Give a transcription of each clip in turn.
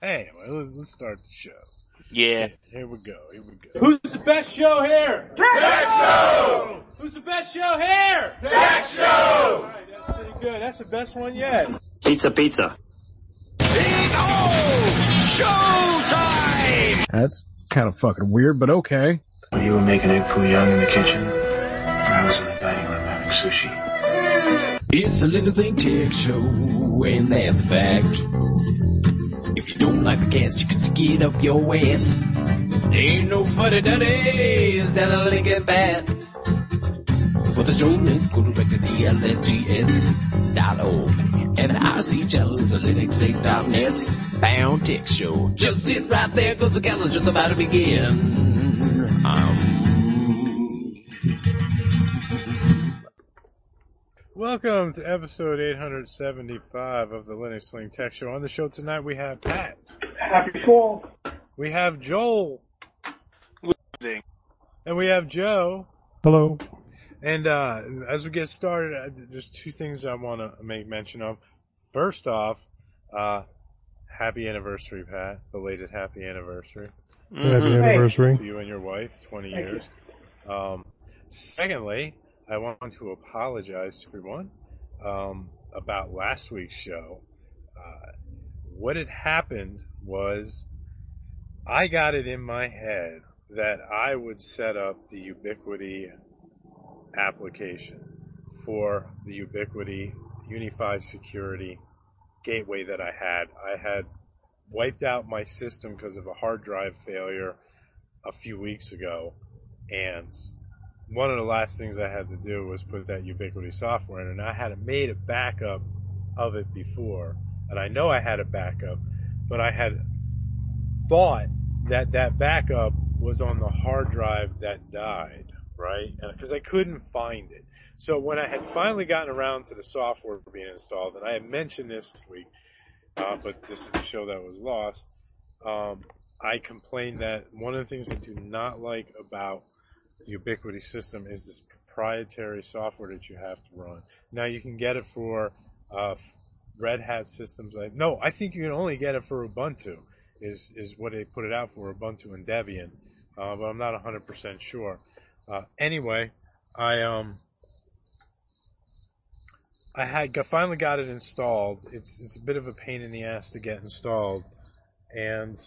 Anyway, let's start the show. Yeah. Here we go. Who's the best show here? Tech Show! Who's the best show here? Tech Show! Alright, that's pretty good. That's the best one yet. Pizza. Big O! Showtime! That's kind of fucking weird, but okay. You were making egg foo young in the kitchen. I was in the dining room having sushi. It's a Little Thing Tech Show, and that's a fact. If you don't like the cast, you can stick it up your ass. Ain't no funny duddies down a Lincoln Bat. For the show, let's go direct to DLFGS.org. And the IC channel is a linuxthing.net bound tech show. Just sit right there, cause the gal's just about to begin. Welcome to episode 875 of the Linux Sling Tech Show. On the show tonight we have Pat. Happy fall. We have Joel. And we have Joe. Hello. And as we get started, there's two things I want to make mention of. First off, happy anniversary, Pat. Belated happy anniversary. Happy anniversary. To you and your wife, 20 years. Secondly, I want to apologize to everyone about last week's show. What had happened was I got it in my head that I would set up the Ubiquiti application for the Ubiquiti Unified Security gateway that I had. I had wiped out my system because of a hard drive failure a few weeks ago, and one of the last things I had to do was put that Ubiquiti software in, and I had made a backup of it before, and I know I had a backup, but I had thought that that backup was on the hard drive that died, right? Because I couldn't find it. So when I had finally gotten around to the software being installed, and I had mentioned this week, but this is the show that was lost, I complained that one of the things I do not like about the Ubiquiti system is this proprietary software that you have to run. Now you can get it for Red Hat systems. I think you can only get it for Ubuntu. Is what they put it out for, Ubuntu and Debian, but I'm not 100% sure. Anyway, I finally got it installed. It's a bit of a pain in the ass to get installed, and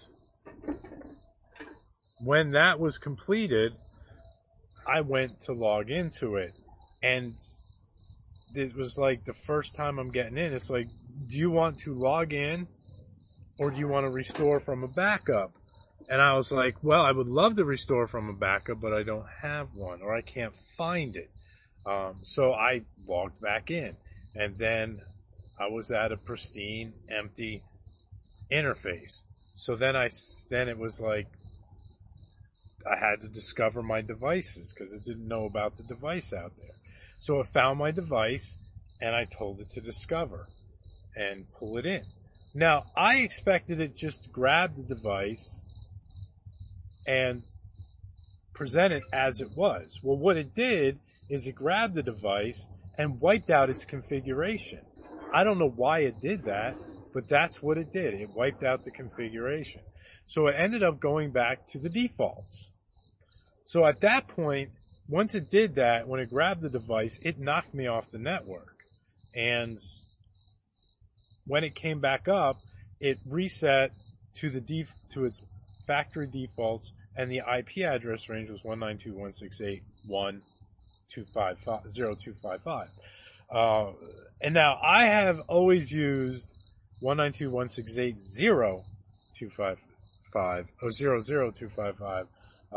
when that was completed, I went to log into it, and this was like the first time I'm getting in. It's like, do you want to log in, or do you want to restore from a backup? And I was like, well, I would love to restore from a backup, but I don't have one, or I can't find it. So I logged back in, and then I was at a pristine, empty interface. So then it was like, I had to discover my devices because it didn't know about the device out there. So it found my device, and I told it to discover and pull it in. Now, I expected it just to grab the device and present it as it was. Well, what it did is it grabbed the device and wiped out its configuration. I don't know why it did that, but that's what it did. It wiped out the configuration. So it ended up going back to the defaults. So at that point, once it did that, when it grabbed the device, it knocked me off the network. And when it came back up, it reset to its factory defaults, and the IP address range was 192.168.1.255.0.255. And now I have always used 192.168.0.255,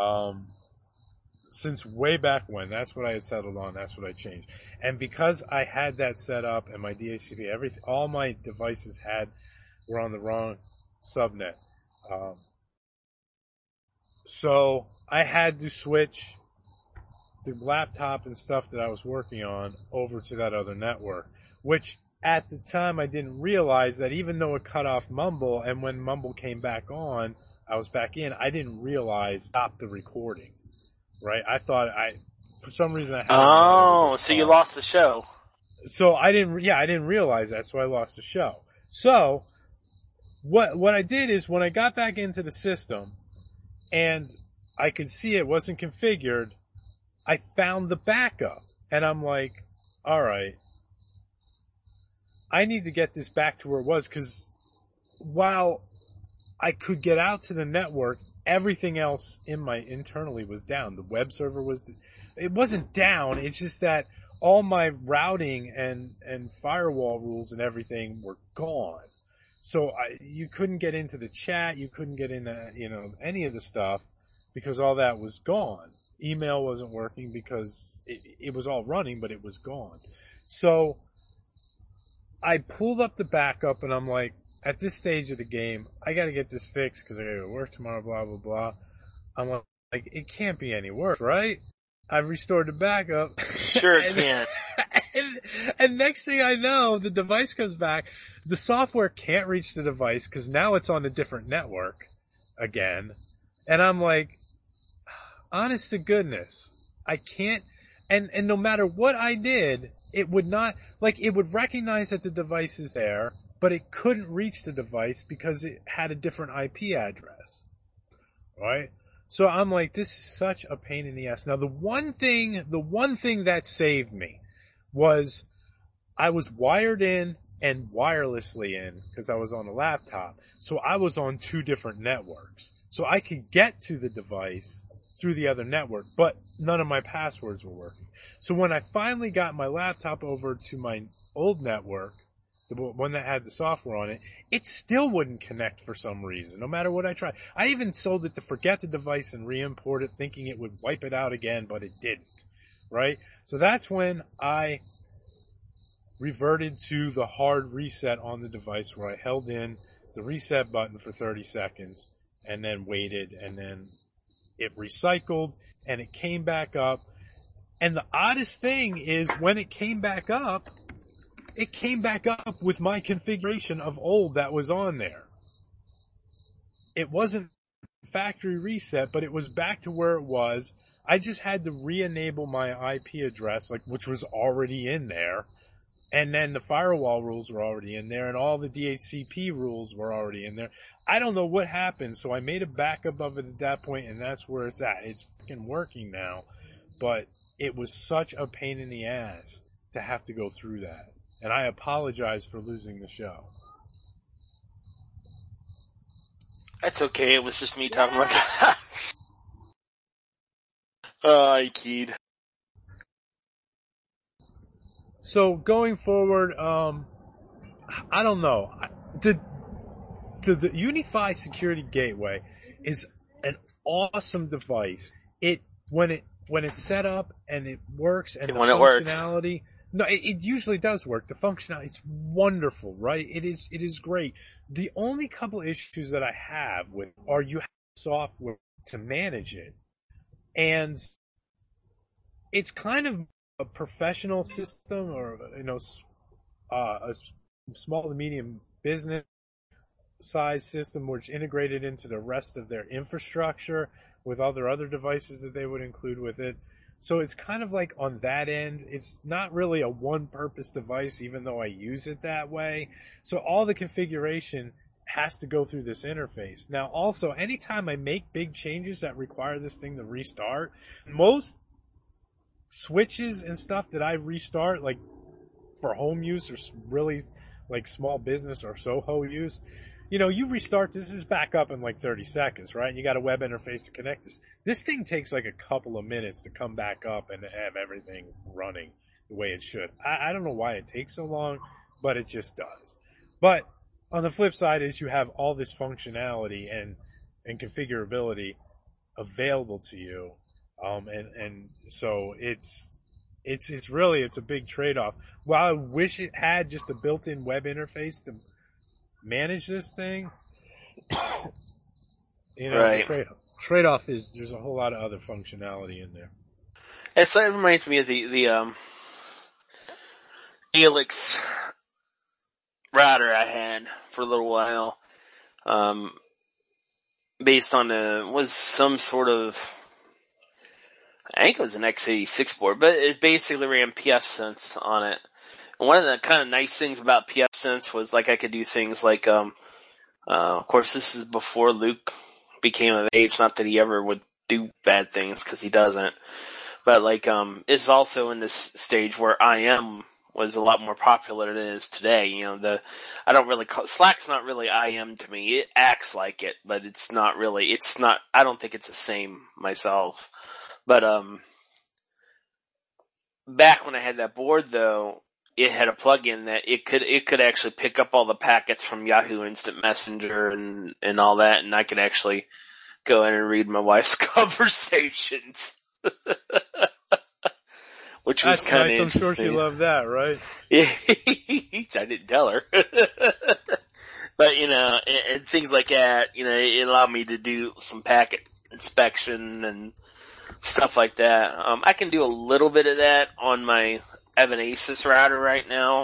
since way back when. That's what I had settled on. That's what I changed. And because I had that set up and my DHCP, all my devices were on the wrong subnet. So I had to switch the laptop and stuff that I was working on over to that other network, which at the time I didn't realize that even though it cut off Mumble, and when Mumble came back on, I was back in, I didn't realize stop the recording. Right? I thought for some reason I had. Oh, so you lost the show. So I didn't realize that, so I lost the show. So what I did is when I got back into the system and I could see it wasn't configured, I found the backup. And I'm like, all right, I need to get this back to where it was, because while I could get out to the network, everything else internally was down. The web server it wasn't down. It's just that all my routing and firewall rules and everything were gone. So you couldn't get into the chat. You couldn't get into, any of the stuff because all that was gone. Email wasn't working because it was all running, but it was gone. So I pulled up the backup and I'm like, at this stage of the game, I gotta get this fixed because I gotta go to work tomorrow, blah, blah, blah. I'm like, it can't be any worse, right? I restored the backup. Sure it can. And next thing I know, the device comes back. The software can't reach the device because now it's on a different network again. And I'm like, honest to goodness, I can't, and no matter what I did, it would not, it would recognize that the device is there, but it couldn't reach the device because it had a different IP address. Right? So I'm like, this is such a pain in the ass. Now the one thing that saved me was I was wired in and wirelessly in because I was on a laptop. So I was on 2 different networks. So I could get to the device through the other network, but none of my passwords were working. So when I finally got my laptop over to my old network, the one that had the software on it still wouldn't connect for some reason, no matter what I tried. I even sold it to forget the device and re-import it, thinking it would wipe it out again, but it didn't. Right? So that's when I reverted to the hard reset on the device, where I held in the reset button for 30 seconds and then waited, and then it recycled and it came back up. And the oddest thing is when it came back up with my configuration of old that was on there. It wasn't factory reset, but it was back to where it was. I just had to re-enable my IP address, which was already in there. And then the firewall rules were already in there, and all the DHCP rules were already in there. I don't know what happened, so I made a backup of it at that point, and that's where it's at. It's freaking working now, but it was such a pain in the ass to have to go through that. And I apologize for losing the show. That's okay. It was just me talking about that. Oh, I keyed. So going forward, I don't know. The UniFi Security Gateway is an awesome device. When it's set up and it works, and when it works. functionality. No, it usually does work. The functionality, it's wonderful, right? It is great. The only couple issues that I have with are you have software to manage it, and it's kind of a professional system, or a small to medium business size system, which integrated into the rest of their infrastructure with all their other devices that they would include with it. So it's kind of like on that end, it's not really a one-purpose device, even though I use it that way. So all the configuration has to go through this interface. Now also, anytime I make big changes that require this thing to restart, most switches and stuff that I restart, like for home use or really like small business or Soho use, you restart this is back up in like 30 seconds, right? You got a web interface to connect this. This thing takes like a couple of minutes to come back up and have everything running the way it should. I don't know why it takes so long, but it just does. But on the flip side is you have all this functionality and configurability available to you. And so it's a big trade-off. While I wish it had just a built-in web interface to manage this thing, right. The trade-off is there's a whole lot of other functionality in there. It reminds me of the Helix router I had for a little while, based on was some sort of, I think it was an x86 board, but it basically ran pfSense on it. And one of the kind of nice things about pfSense was I could do things like Of course, this is before Luke became of age. Not that he ever would do bad things, because he doesn't. But it's also in this stage where IM was a lot more popular than it is today. You know, I don't really Slack's not really IM to me. It acts like it, but it's not really. It's not. I don't think it's the same myself. But back when I had that board though, it had a plugin that it could actually pick up all the packets from Yahoo Instant Messenger and all that, and I could actually go in and read my wife's conversations. Which was kind of nice. I'm interesting. sure she loved that, right? Yeah, I didn't tell her. But, and things like that, it allowed me to do some packet inspection and stuff like that. I can do a little bit of that on my Evan Asus router right now.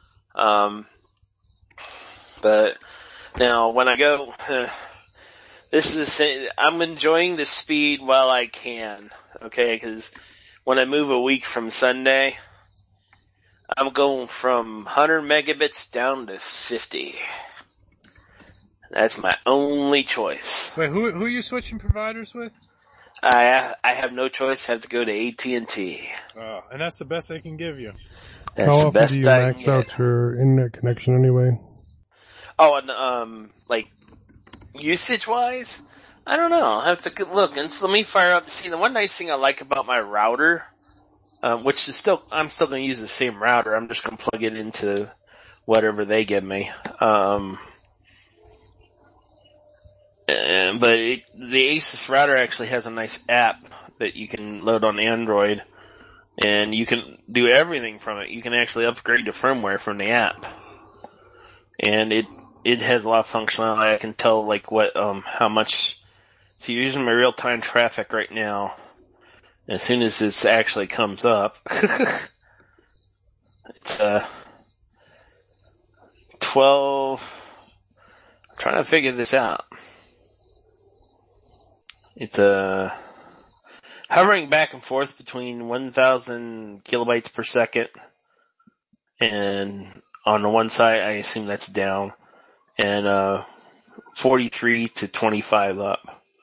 But now when I go, this is the thing, I'm enjoying the speed while I can, okay, because when I move a week from Sunday, I'm going from 100 megabits down to 50. That's my only choice. Wait, who are you switching providers with? I have no choice. I have to go to AT&T. Oh, and that's the best they can give you. That's How the often best do you I max can out get. your internet connection anyway? Oh, and usage-wise, I don't know. I'll have to look. And so let me fire up. See, the one nice thing I like about my router, which is I'm still going to use the same router. I'm just going to plug it into whatever they give me. But the Asus router actually has a nice app that you can load on Android, and you can do everything from it. You can actually upgrade the firmware from the app, and it has a lot of functionality. I can tell how much. So you're using my real-time traffic right now. As soon as this actually comes up, it's 12. I'm trying to figure this out. It's hovering back and forth between 1,000 kilobytes per second, and on the one side, I assume that's down, and 43 to 25 up.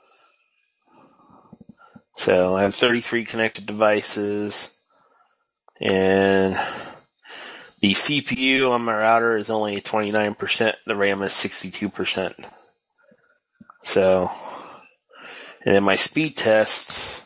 So I have 33 connected devices, and the CPU on my router is only 29%, the RAM is 62%. So, and then my speed test,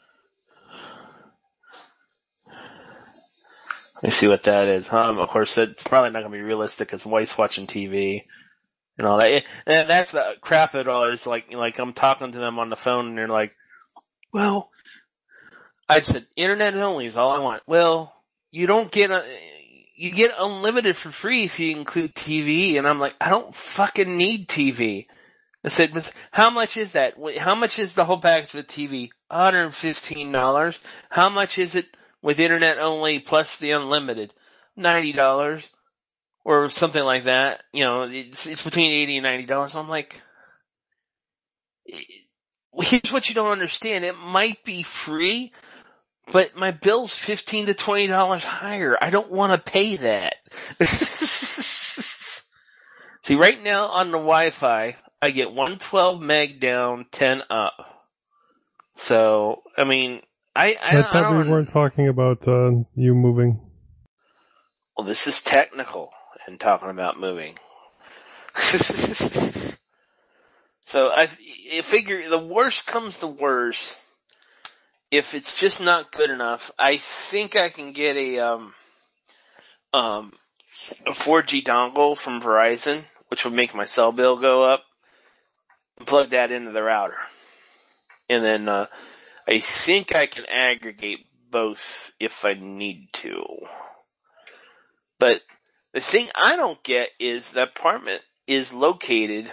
let me see what that is. Of course, it's probably not going to be realistic because wife's watching TV and all that. And that's the crap of it all. Is like I'm talking to them on the phone and they're like, well, I said, internet only is all I want. Well, you don't get you get unlimited for free if you include TV. And I'm like, I don't fucking need TV. I said, how much is that? How much is the whole package with TV? $115. How much is it with internet only plus the unlimited? $90 or something like that. It's between $80 and $90. I'm like, here's what you don't understand. It might be free, but my bill's $15 to $20 higher. I don't want to pay that. See, right now on the Wi-Fi, I get 112 meg down, 10 up. So, I mean, I thought we weren't talking about you moving. Well, this is technical and talking about moving. So I figure the worst comes to worst. If it's just not good enough, I think I can get a 4G dongle from Verizon, which would make my cell bill go up, and plug that into the router. And then I think I can aggregate both if I need to. But the thing I don't get is the apartment is located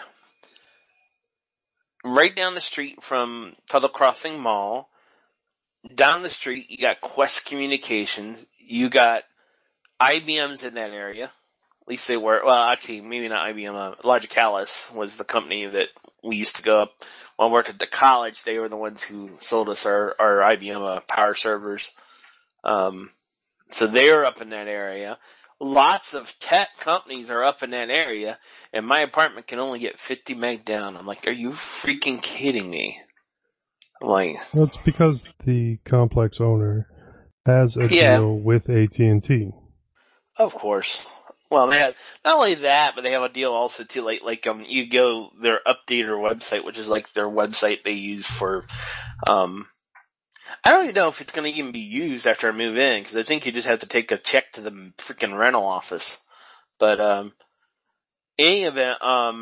right down the street from Tuttle Crossing Mall. Down the street, you got Quest Communications. You got IBM's in that area. At least they were. Well, actually, maybe not IBM. Logicalis was the company that we used to go up. When I worked at the college, they were the ones who sold us our IBM power servers. So they were up in that area. lots of tech companies are up in that area, and my apartment can only get 50 meg down. I'm like, are you freaking kidding me? I'm like, Well, it's because the complex owner has a deal with AT&T. Of course. Well, they have not only that, but they have a deal also too. You go their Updater website, which is like their website they use for. I don't even know if it's going to even be used after I move in, because I think you just have to take a check to the freaking rental office. But in any event,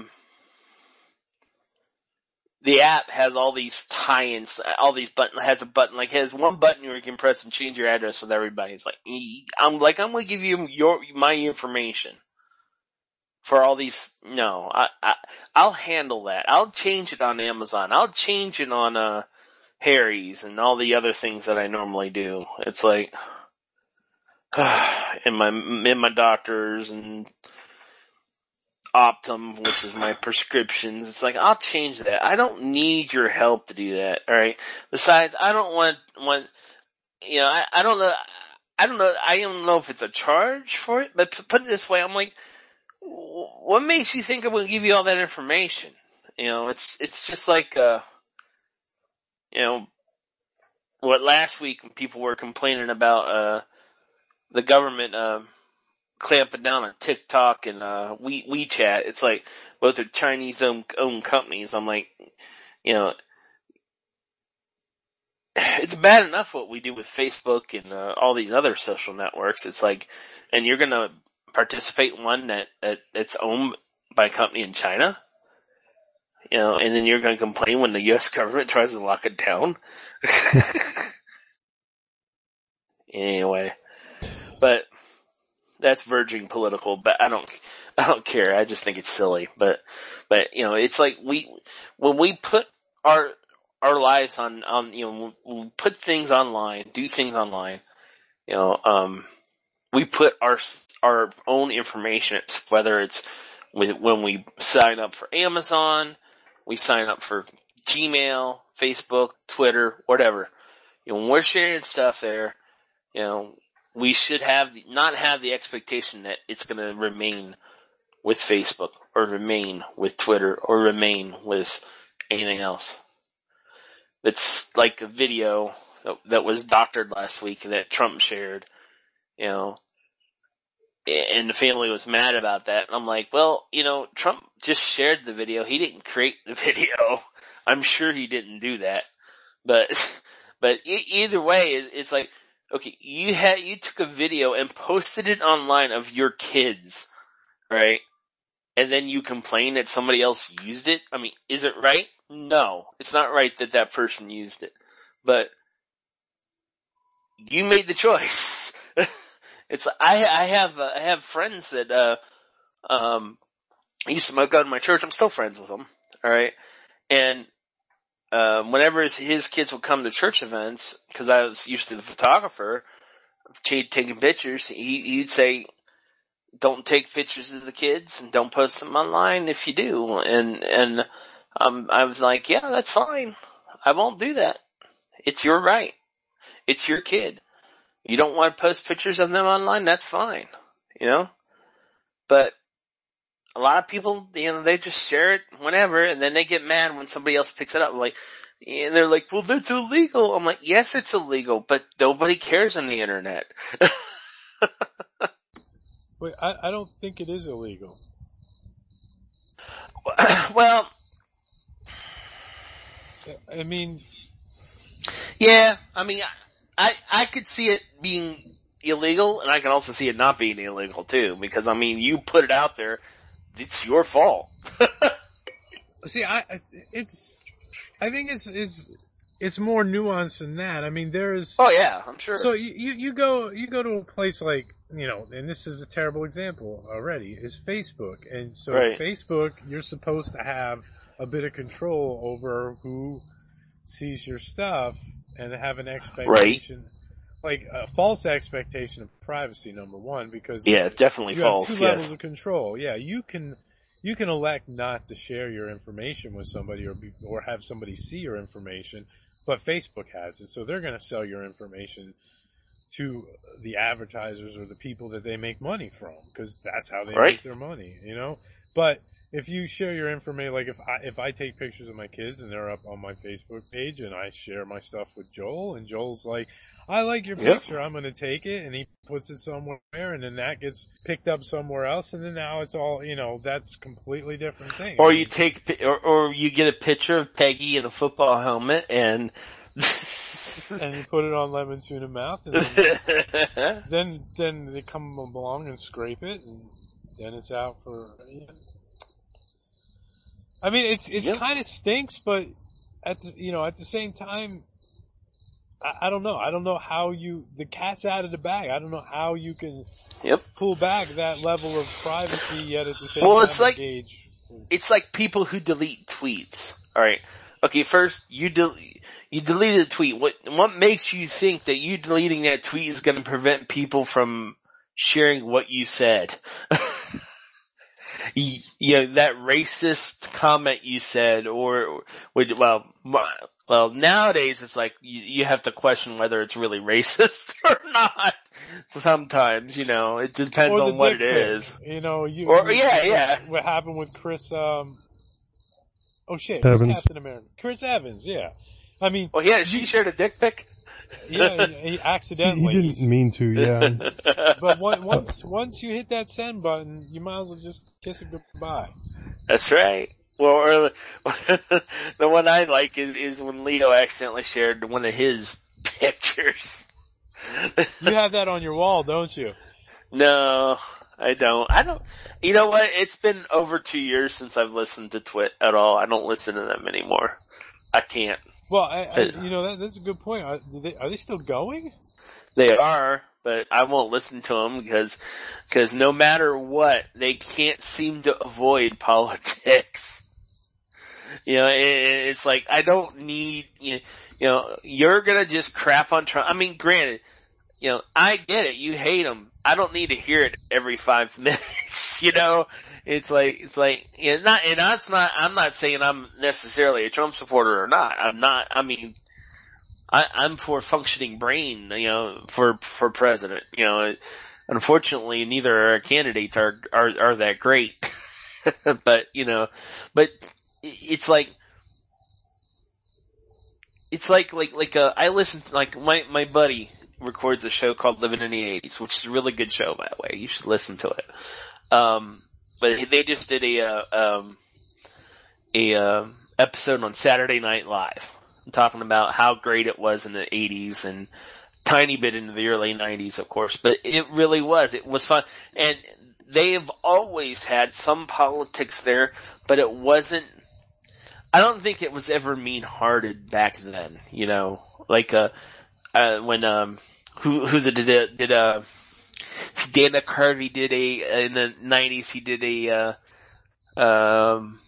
the app has all these tie-ins, all these buttons. Has a button, like has one button where you can press and change your address with everybody. It's like I'm going to give you my information for all these. No, I'll handle that. I'll change it on Amazon. I'll change it on Harry's and all the other things that I normally do. It's like in my doctors and Optum, which is my prescriptions. It's like, I'll change that. I don't need your help to do that. All right. Besides, I don't want, I don't know. I don't know if it's a charge for it, but put it this way, I'm like, what makes you think I'm going to give you all that information? It's just like, what last week when people were complaining about, the government, clamping down on TikTok and WeChat. It's like both are Chinese-owned companies. I'm like, it's bad enough what we do with Facebook and all these other social networks. It's like, and you're gonna participate in one that's owned by a company in China, and then you're gonna complain when the U.S. government tries to lock it down. Anyway, but. That's verging political, but I don't care. I just think it's silly. But it's like when we put our lives on when we put things online, do things online, we put our own information, whether it's when we sign up for Amazon, we sign up for Gmail, Facebook, Twitter, whatever. When we're sharing stuff there, we should not have the expectation that it's going to remain with Facebook or remain with Twitter or remain with anything else. It's like a video that was doctored last week that Trump shared, and the family was mad about that. And I'm like, well, Trump just shared the video. He didn't create the video. I'm sure he didn't do that. But either way, it's like, okay, you took a video and posted it online of your kids, right? And then you complain that somebody else used it? I mean, is it right? No, it's not right that person used it. But you made the choice. It's I have friends that used to go to my church. I'm still friends with them, all right? And whenever his kids would come to church events, because I was usually the photographer, taking pictures, he'd say, don't take pictures of the kids and don't post them online if you do. And I was like, yeah, that's fine. I won't do that. It's your right. It's your kid. You don't want to post pictures of them online? That's fine. But a lot of people, they just share it whenever, and then they get mad when somebody else picks it up. And they're like, well, that's illegal. I'm like, yes, it's illegal, but nobody cares on the internet. Wait, I don't think it is illegal. Well, I mean, yeah, I could see it being illegal, and I can also see it not being illegal too, because you put it out there. It's your fault. See, I think it's more nuanced than that. I mean, there's. Oh yeah, I'm sure. So you go to a place like, and this is a terrible example already, is Facebook. And so right. Facebook, you're supposed to have a bit of control over who sees your stuff and have an expectation. Right. Like a false expectation of privacy, number one, because yeah, definitely false. You have two levels of control. Yeah, you can elect not to share your information with somebody or have somebody see your information, but Facebook has it, so they're going to sell your information to the advertisers or the people that they make money from, because that's how they Right. make their money, you know? But if you share your information, like if I take pictures of my kids and they're up on my Facebook page and I share my stuff with Joel and Joel's like, I like your Yep. picture, I'm going to take it, and he puts it somewhere, and then that gets picked up somewhere else, and then now it's all, you know, that's a completely different thing. Or you or you get a picture of Peggy in a football helmet and and you put it on Lemon Tuna Mouth, and then they come along and scrape it, and then it's out for. I mean, it's Yep. kind of stinks, but at the same time, I don't know. I don't know how the cat's out of the bag. I don't know how you can Yep. pull back that level of privacy yet at the same Well, time it's like- engage. It's like people who delete tweets. All right. Okay, first you deleted a tweet. What makes you think that you deleting that tweet is going to prevent people from sharing what you said? You know, that racist comment you said, well, nowadays it's like you have to question whether it's really racist or not. Sometimes, you know, it depends Or the on what dick it pic. is. You know, Yeah. What happened with Chris? Oh shit, Evans. who's Captain America? Chris Evans. Yeah, I mean, Well, yeah, she shared a dick pic. yeah, he He accidentally. didn't mean to, yeah. But once you hit that send button, you might as well just kiss it goodbye. That's right. Well, or the one I like is when Leo accidentally shared one of his pictures. You have that on your wall, don't you? No, I don't. You know what? It's been over 2 years since I've listened to Twit at all. I don't listen to them anymore. I can't. Well, that's a good point. Are they still going? They are, but I won't listen to them because no matter what, they can't seem to avoid politics. You know, it's like, I don't need, you know, you're gonna just crap on Trump. I mean, granted, you know, I get it, you hate him. I don't need to hear it every 5 minutes, you know? It's like, you know, I'm not saying I'm necessarily a Trump supporter or not. I'm for functioning brain, you know, for president, you know. Unfortunately, neither of our candidates are that great. But, you know, it's like I listen to, like, my buddy records a show called Living in the 80s, which is a really good show, by the way. You should listen to it. But they just did a episode on Saturday Night Live, talking about how great it was in the 80s and tiny bit into the early 90s, of course, but it really was. It was fun. And they've always had some politics there, but it wasn't, I don't think it was ever mean-hearted back then, you know, like, when, who's it did Dana Carvey did in the 90s, he did an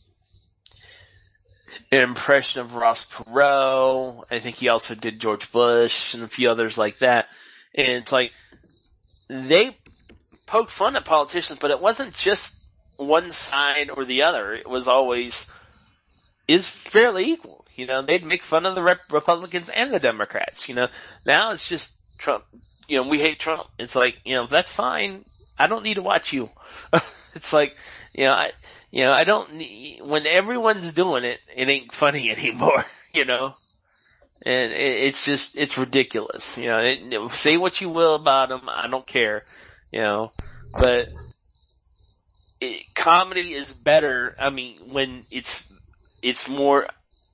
impression of Ross Perot. I think he also did George Bush and a few others like that. And it's like, they poked fun at politicians, but it wasn't just one side or the other. It was always, is fairly equal. You know, they'd make fun of the Republicans and the Democrats, you know. Now it's just Trump. You know, we hate Trump. It's like, you know, that's fine. I don't need to watch you. It's like, I don't need, when everyone's doing it, it ain't funny anymore, you know? And it's ridiculous, you know. Say what you will about them, I don't care, you know. But comedy is better, I mean, when it's more,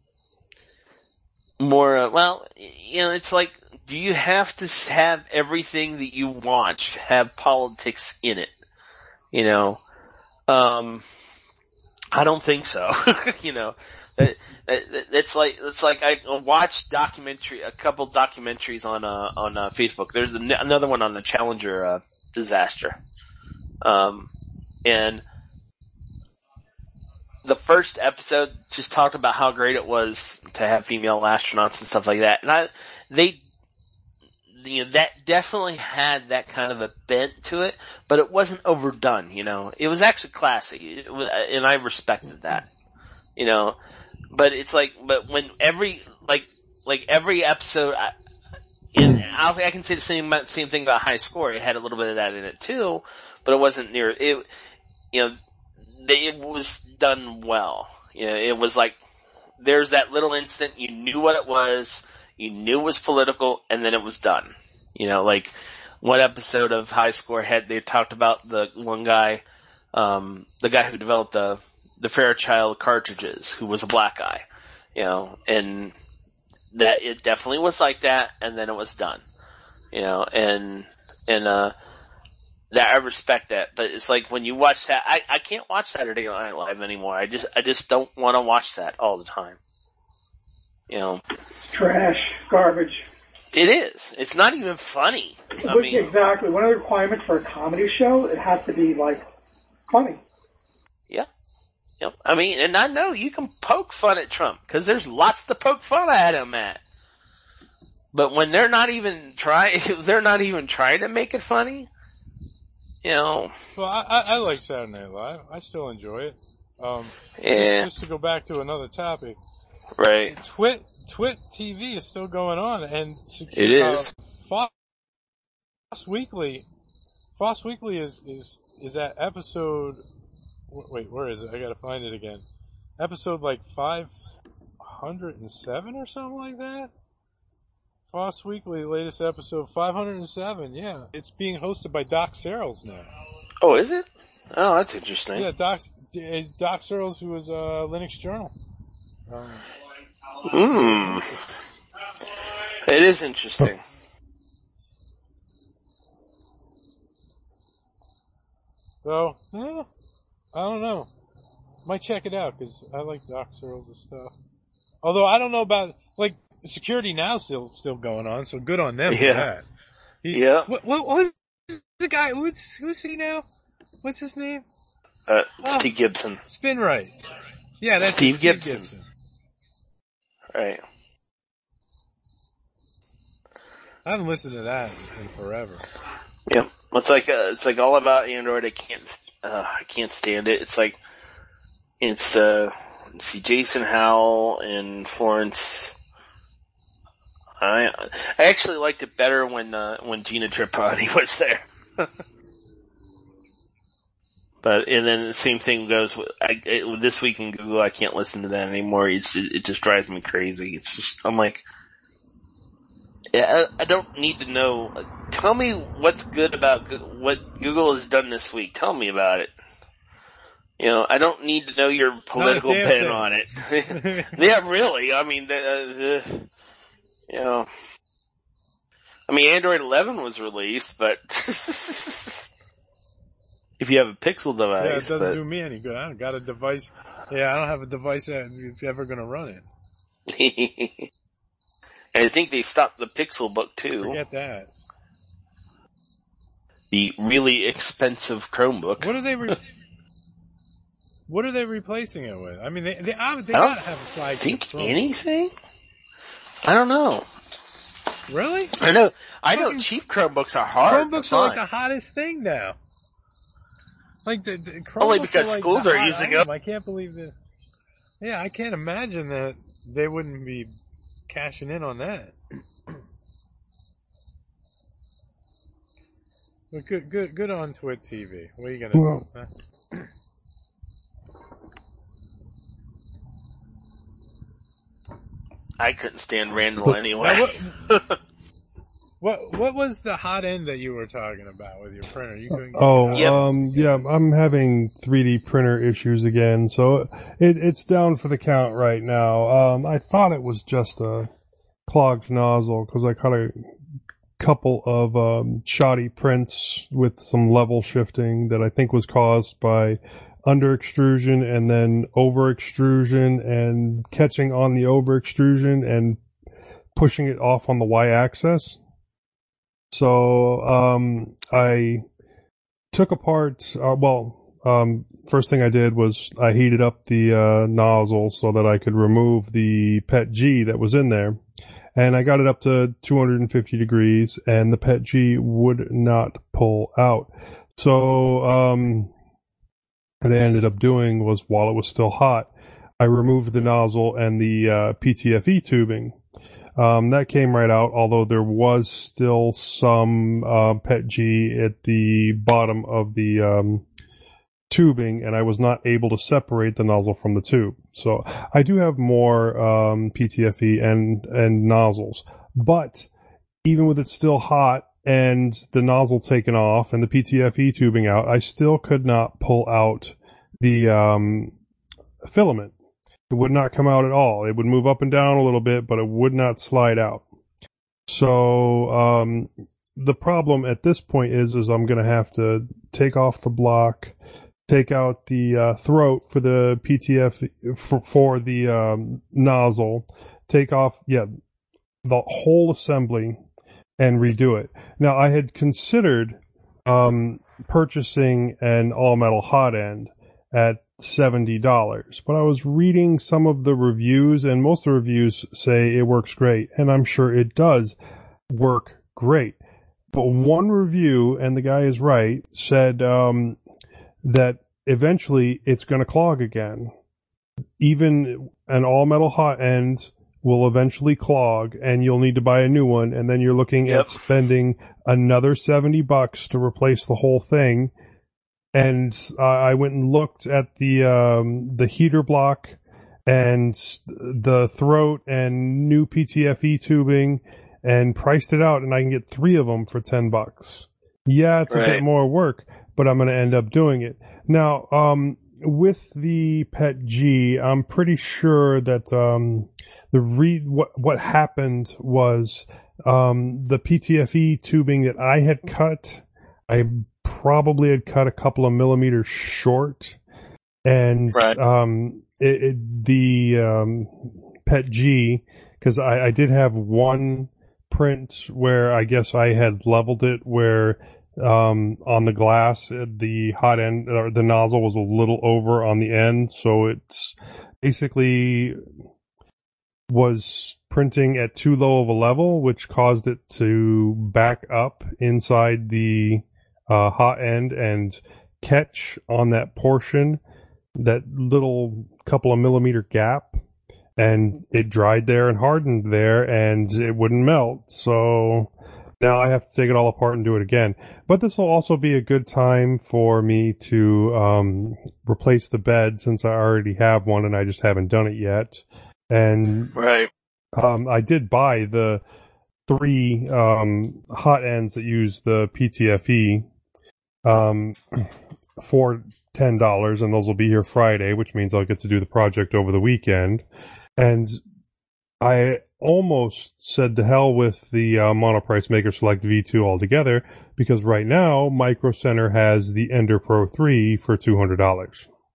well, you know, it's like, do you have to have everything that you want have politics in it? You know, I don't think so. You know, it's like I watched a couple documentaries on Facebook. There's another one on the Challenger disaster, and the first episode just talked about how great it was to have female astronauts and stuff like that, and that definitely had that kind of a bent to it, but it wasn't overdone, you know. It was actually classy, and I respected that, you know. But it's like, but when every episode, And I can say the same thing about High Score. It had a little bit of that in it too, but it wasn't near it. It was done well. It was like there's that little instant you knew what it was, you knew it was political, and then it was done. Like one episode of High Score they talked about the one guy, the guy who developed the Fairchild cartridges, who was a black guy, and that it definitely was like that, and then it was done, and that I respect that, but it's like when you watch that, I can't watch Saturday Night Live anymore. I just don't want to watch that all the time. Trash, garbage. It is. It's not even funny. Exactly. One of the requirements for a comedy show, it has to be like funny. Yeah. Yep. And I know you can poke fun at Trump because there's lots to poke fun at him at. But when they're not even trying to make it funny. Well, I like Saturday Night Live. I still enjoy it. Just to go back to another topic. Right. Twit TV is still going on, and it is. Fox Weekly is at episode. Wait, where is it? I gotta find it again. Episode like 507 or something like that. Fox Weekly, latest episode 507. Yeah, it's being hosted by Doc Searles now. Oh, is it? Oh, that's interesting. Yeah, Doc Searles, who was Linux Journal. It is interesting. So, I don't know. Might check it out because I like Doc Searles' stuff. Although I don't know about Security Now still going on, so good on them for that. What's the guy? Who's he now? What's his name? Steve Gibson. Spin Right. Yeah, that's Steve Gibson. Right. I haven't listened to that in forever. Yep. It's like all about Android. I can't stand it. It's Jason Howell and Florence. I actually liked it better when Gina Tripodi was there. And then the same thing goes with This Week in Google. I can't listen to that anymore. It just drives me crazy. I'm like, I don't need to know. Tell me what's good about what Google has done this week. Tell me about it. I don't need to know your political bent on it. Yeah, really. Android 11 was released, but if you have a Pixel device. Yeah, it doesn't do me any good. I don't got a device. Yeah, I don't have a device that's ever going to run it. And I think they stopped the Pixel Book too. Forget that. The really expensive Chromebook. What are they replacing it with? They gotta have a flagship. Think anything? I don't know. Really? I know cheap Chromebooks are hard. Chromebooks are like the hottest thing now. Like the Chromebooks only because schools are using them. I can't believe that. Yeah, I can't imagine that they wouldn't be cashing in on that. But good on Twit TV. What are you gonna do? Huh? I couldn't stand Randall anyway. What was the hot end that you were talking about with your printer? You couldn't I'm having 3D printer issues again, so it's down for the count right now. I thought it was just a clogged nozzle because I caught a couple of shoddy prints with some level shifting that I think was caused by under extrusion and then over extrusion and catching on the over extrusion and pushing it off on the y-axis. So I took apart first thing I did was I heated up the nozzle so that I could remove the PET-G that was in there, and I got it up to 250 degrees and the PET-G would not pull out. So what I ended up doing was, while it was still hot, I removed the nozzle and the PTFE tubing. That came right out, although there was still some PETG at the bottom of the tubing, and I was not able to separate the nozzle from the tube. So I do have more PTFE and nozzles, but even with it still hot and the nozzle taken off and the PTFE tubing out, I still could not pull out the filament. It would not come out at all. It would move up and down a little bit, but it would not slide out. So the problem at this point is I'm going to have to take off the block, take out the throat for the PTFE for the nozzle, take off the whole assembly, and redo it. Now, I had considered purchasing an all-metal hot end at $70, but I was reading some of the reviews, and most of the reviews say it works great, and I'm sure it does work great. But one review, and the guy is right, said that eventually it's going to clog again. Even an all-metal hot end will eventually clog, and you'll need to buy a new one, and then you're looking at spending another $70 to replace the whole thing. And I went and looked at the heater block and the throat and new PTFE tubing and priced it out, and I can get 3 of them for $10. Yeah, it's a bit more work, but I'm going to end up doing it. Now, with the PETG, I'm pretty sure that what happened was the PTFE tubing that I had cut, I probably had cut a couple of millimeters short, and the PETG, because I did have one print where I guess I had leveled it where on the glass the hot end or the nozzle was a little over on the end, so it's basically was printing at too low of a level, which caused it to back up inside the hot end and catch on that portion, that little couple of millimeter gap, and it dried there and hardened there, and it wouldn't melt. So now I have to take it all apart and do it again. But this will also be a good time for me to replace the bed, since I already have one and I just haven't done it yet. And I did buy the 3 hot ends that use the PTFE for $10, and those will be here Friday, which means I'll get to do the project over the weekend. And I almost said to hell with the Monoprice Maker Select V2 altogether, because right now Micro Center has the Ender Pro 3 for $200.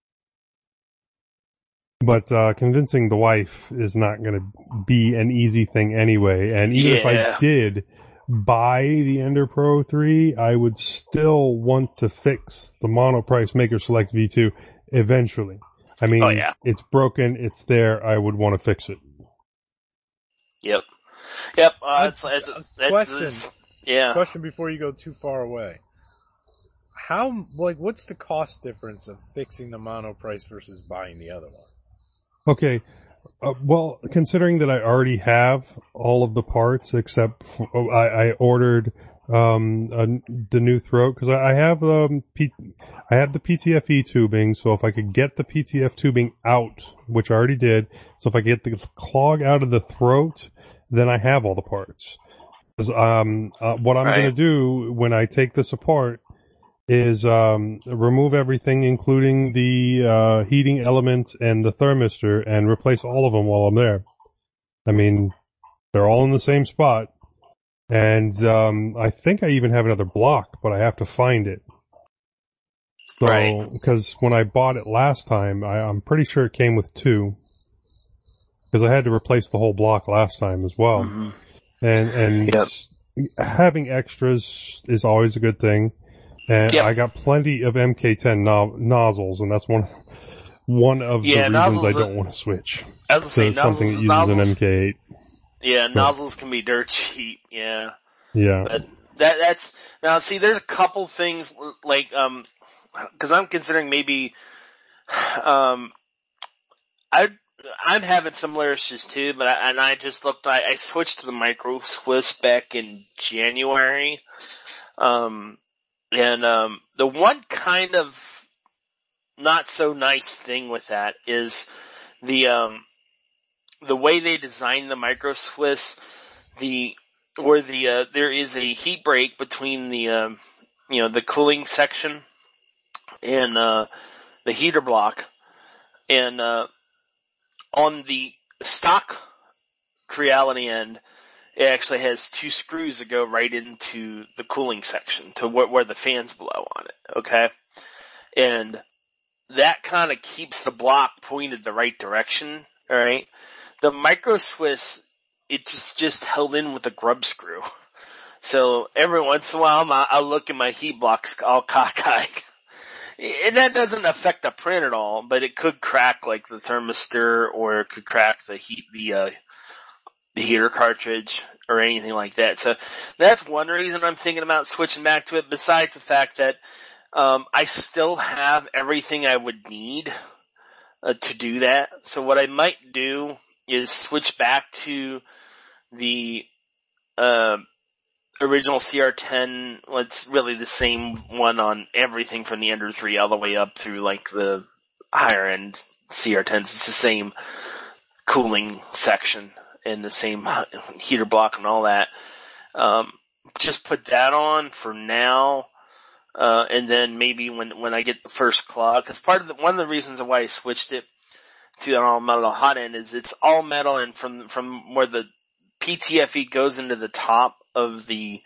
But convincing the wife is not going to be an easy thing anyway. And even if I did buy the Ender Pro 3, I would still want to fix the Monoprice Maker Select V2 eventually. I mean, it's broken, it's there, I would want to fix it. Yep. Question before you go too far away. What's the cost difference of fixing the Monoprice versus buying the other one? Okay. Well, considering that I already have all of the parts except I ordered the new throat, because I have the PTFE tubing, so if I could get the PTF tubing out, which I already did, so if I get the clog out of the throat, then I have all the parts. Because what I'm going to do when I take this apart is remove everything, including the heating element and the thermistor, and replace all of them while I'm there. I mean, they're all in the same spot. And I think I even have another block, but I have to find it. So, because when I bought it last time, I'm pretty sure it came with 2. Because I had to replace the whole block last time as well. Mm-hmm. And having extras is always a good thing. And I got plenty of MK10 nozzles, and that's one of the reasons I don't want to switch to something that uses an MK8. Yeah, nozzles can be dirt cheap. Yeah. But that's now. See, there's a couple things like because I'm considering maybe I'm having similar issues too, but I just looked. I switched to the Micro Swiss back in January, and the one kind of not so nice thing with that is the way they designed the Micro Swiss. There is a heat break between the the cooling section and the heater block, and on the stock Creality end, it actually has 2 screws that go right into the cooling section to where the fans blow on it. Okay, and that kind of keeps the block pointed the right direction. All right, the Micro Swiss, it just held in with a grub screw. So every once in a while, I'll look at my heat blocks all cockeyed. And that doesn't affect the print at all, but it could crack like the thermistor, or it could crack the heater cartridge or anything like that. So that's one reason I'm thinking about switching back to it, besides the fact that I still have everything I would need to do that. So what I might do is switch back to the original CR10. It's really the same one on everything from the Ender 3 all the way up through like the higher end CR10s. It's the same cooling section and the same heater block and all that. Just put that on for now. And then maybe when I get the first clog, because one of the reasons why I switched it to an all metal hot end is it's all metal, and from where the PTFE goes into the top of the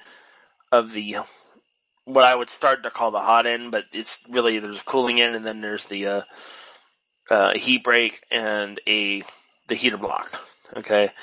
what I would start to call the hot end, but it's really, there's a cooling end, and then there's the heat break and the heater block. Okay.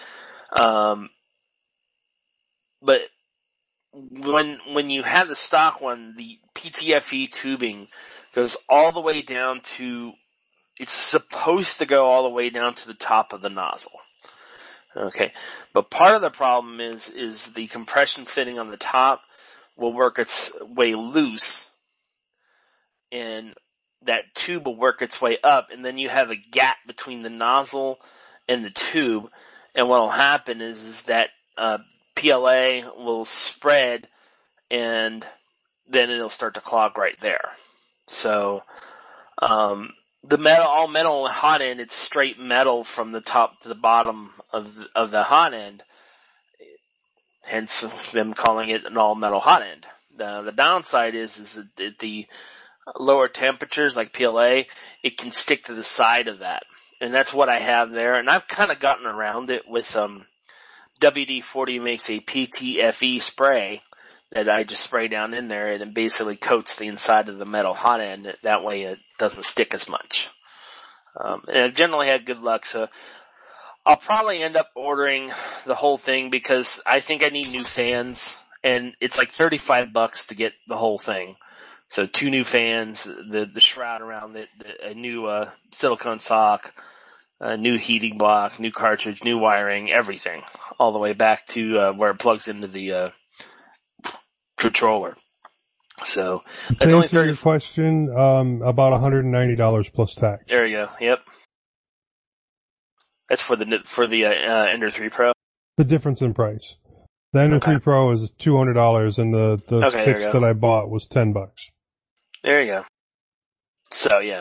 But when you have the stock one, the PTFE tubing goes all the way down to, it's supposed to go all the way down to the top of the nozzle. Okay. But part of the problem is the compression fitting on the top will work its way loose, and that tube will work its way up, and then you have a gap between the nozzle and the tube, and what will happen is that PLA will spread, and then it'll start to clog right there. So, the all metal hot end, it's straight metal from the top to the bottom of the hot end. Hence them calling it an all metal hot end. The downside is that the lower temperatures like PLA, it can stick to the side of that. And that's what I have there. And I've kind of gotten around it with, WD-40 makes a PTFE spray that I just spray down in there, and it basically coats the inside of the metal hot end. That way it doesn't stick as much. And I've generally had good luck, so I'll probably end up ordering the whole thing because I think I need new fans, and it's like $35 to get the whole thing. So 2 new fans, the shroud around it, a new silicone sock, a new heating block, new cartridge, new wiring, everything, all the way back to where it plugs into the controller. So that's to only answer your question, about $190 plus tax. There you go. Yep. That's for the Ender 3 Pro. The difference in price. The Ender 3 Pro is $200, and the fix that I bought was $10. There you go. So yeah,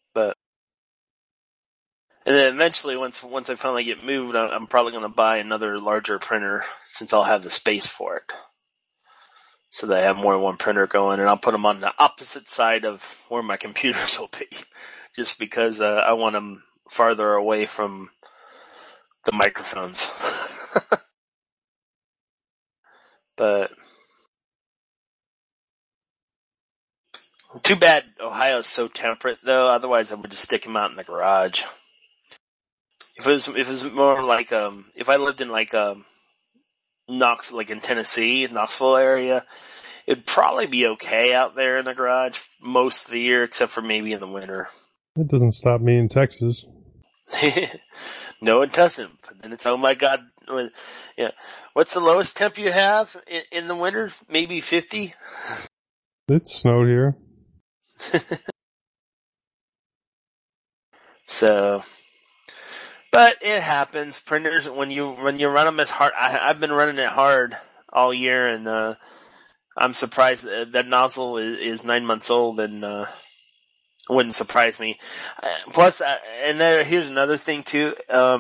and then eventually once I finally get moved, I'm probably going to buy another larger printer since I'll have the space for it. So that I have more than one printer going, and I'll put them on the opposite side of where my computers will be, just because I want them farther away from the microphones. But too bad Ohio's so temperate, though. Otherwise, I would just stick them out in the garage. If it was more like if I lived in like like in Tennessee, Knoxville area, it'd probably be okay out there in the garage most of the year, except for maybe in the winter. It doesn't stop me in Texas. No, it doesn't. But then it's, oh my God. Yeah. What's the lowest temp you have in the winter? Maybe 50? It snowed here. So, But it happens. Printers, when you run them as hard, I've been running it hard all year, and I'm surprised that nozzle is 9 months old, and it wouldn't surprise me. Plus, here's another thing too.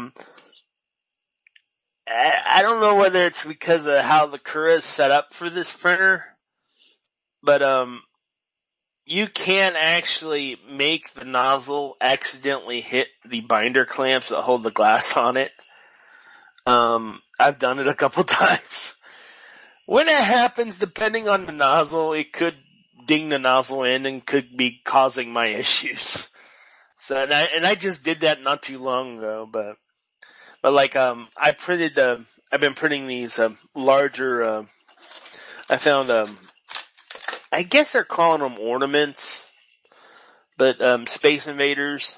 I don't know whether it's because of how the Cura is set up for this printer, but you can actually make the nozzle accidentally hit the binder clamps that hold the glass on it. I've done it a couple times. When it happens, depending on the nozzle, it could ding the nozzle in and could be causing my issues. So, and I just did that not too long ago, but like, I've been printing these, larger, I found, I guess they're calling them ornaments, but, Space Invaders,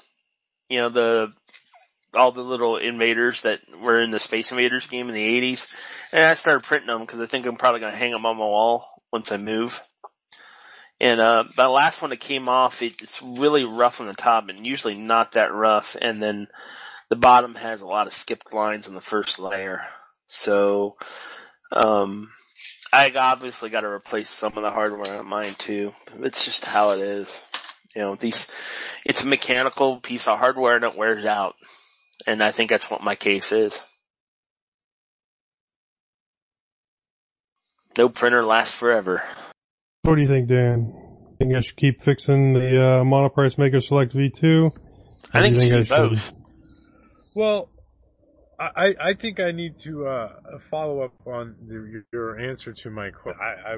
all the little invaders that were in the Space Invaders game in the 80s. And I started printing them because I think I'm probably going to hang them on my wall once I move. And, the last one that came off, it's really rough on the top and usually not that rough. And then the bottom has a lot of skipped lines in the first layer. So, I obviously got to replace some of the hardware on mine too. It's just how it is. It's a mechanical piece of hardware and it wears out. And I think that's what my case is. No printer lasts forever. What do you think, Dan? Think I should keep fixing the Monoprice Maker Select V2? I think you should both. Well, I think I need to follow up on your answer to my question.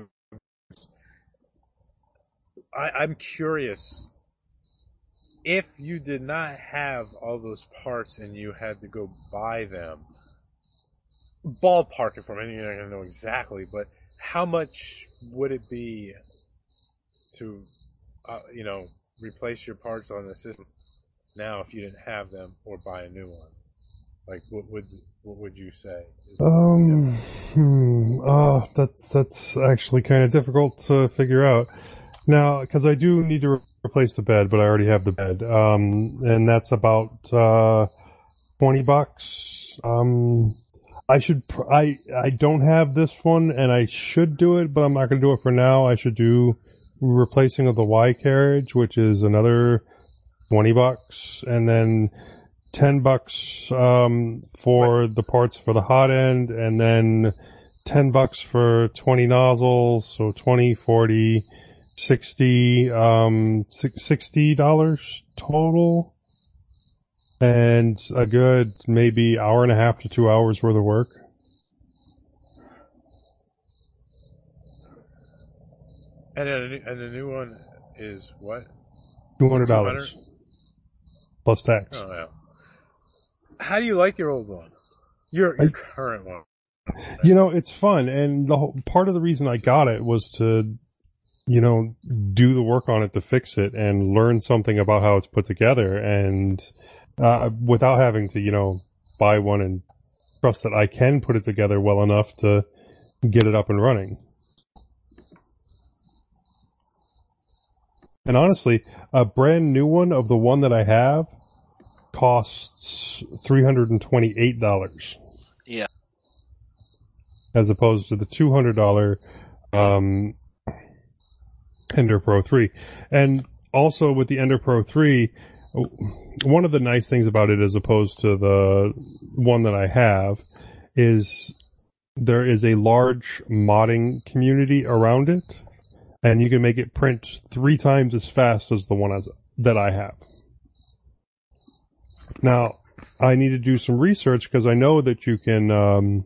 I'm curious. If you did not have all those parts and you had to go buy them, ballpark it for me. You're not going to know exactly, but how much would it be to, replace your parts on the system now if you didn't have them or buy a new one? Like, what would you say? That's actually kind of difficult to figure out. Now, because I do need to replace the bed, but I already have the bed. And that's about, $20. I don't have this one and I should do it, but I'm not going to do it for now. I should do replacing of the Y carriage, which is another $20, and then $10, for the parts for the hot end, and then $10 for 20 nozzles, so 20, 40, 60, $60 total. And a good maybe hour and a half to 2 hours worth of work. And the new one is what? $200 plus tax. Oh yeah. How do you like your old one? Your current one? It's fun, and part of the reason I got it was to, do the work on it to fix it and learn something about how it's put together, and without having to, buy one and trust that I can put it together well enough to get it up and running. And honestly, a brand new one of the one that I have costs $328. Yeah. As opposed to the $200 Ender Pro 3. And also with the Ender Pro 3, one of the nice things about it as opposed to the one that I have is there is a large modding community around it, and you can make it print 3 times as fast as the one that I have. Now, I need to do some research because I know that you can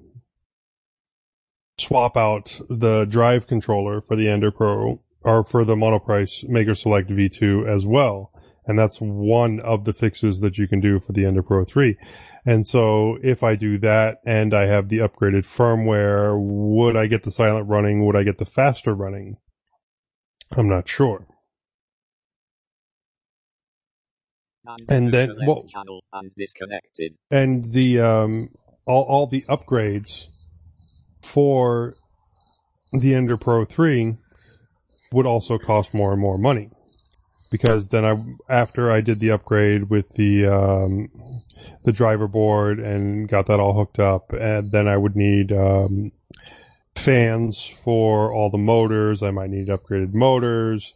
swap out the drive controller for the Ender Pro or for the Monoprice Maker Select V2 as well. And that's one of the fixes that you can do for the Ender Pro 3. And so if I do that and I have the upgraded firmware, would I get the silent running? Would I get the faster running? I'm not sure. And then, and the, all the upgrades for the Ender Pro 3 would also cost more and more money. because then after I did the upgrade with the driver board and got that all hooked up, and then I would need fans for all the motors. I might need upgraded motors.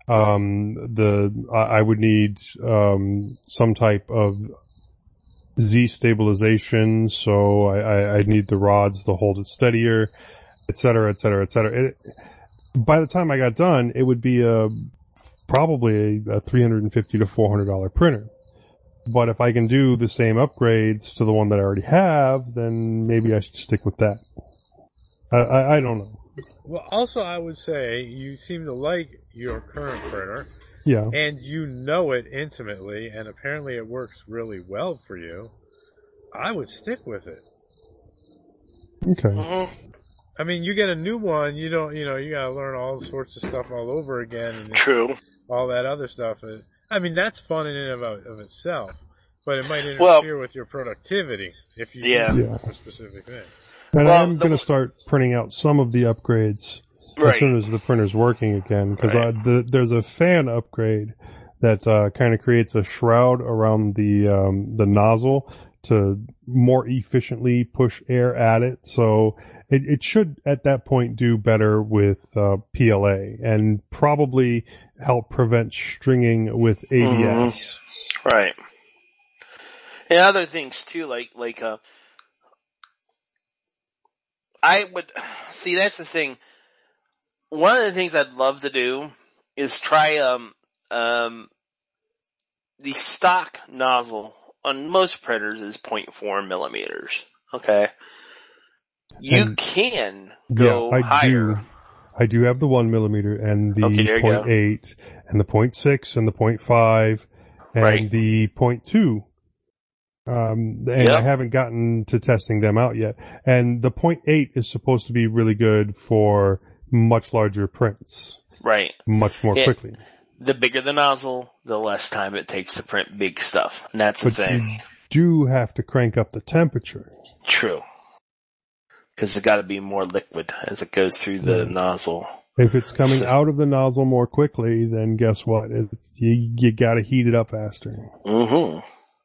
I would need some type of Z stabilization, so I need the rods to hold it steadier, et cetera, et cetera, et cetera. By the time I got done, it would be probably a $350 to $400 printer. But if I can do the same upgrades to the one that I already have, then maybe I should stick with that. I don't know. Well, also I would say you seem to like your current printer. Yeah. And you know it intimately, and apparently it works really well for you. I would stick with it. Okay. Mhm. I mean, you get a new one, you gotta learn all sorts of stuff all over again. And True. all that other stuff. I mean, that's fun in and of itself, but it might interfere with your productivity if you use it for a specific thing. And I'm going to start printing out some of the upgrades as soon as the printer's working again, because there's a fan upgrade that kind of creates a shroud around the nozzle to more efficiently push air at it. So it should at that point do better with PLA and probably help prevent stringing with ABS. Right. And other things too, like I would see, that's the thing. One of the things I'd love to do is try the stock nozzle on most printers is 0.4 millimeters. Okay. You can go higher. I do have the 1 millimeter and the 0.8 and the 0.6 and the 0.5 and the 0.2. And I haven't gotten to testing them out yet. And the 0.8 is supposed to be really good for much larger prints. Right. Much more quickly. The bigger the nozzle, the less time it takes to print big stuff. And that's the thing. You do have to crank up the temperature. True. Because it's got to be more liquid as it goes through the nozzle. If it's coming out of the nozzle more quickly, then guess what? You got to heat it up faster. Mm-hmm.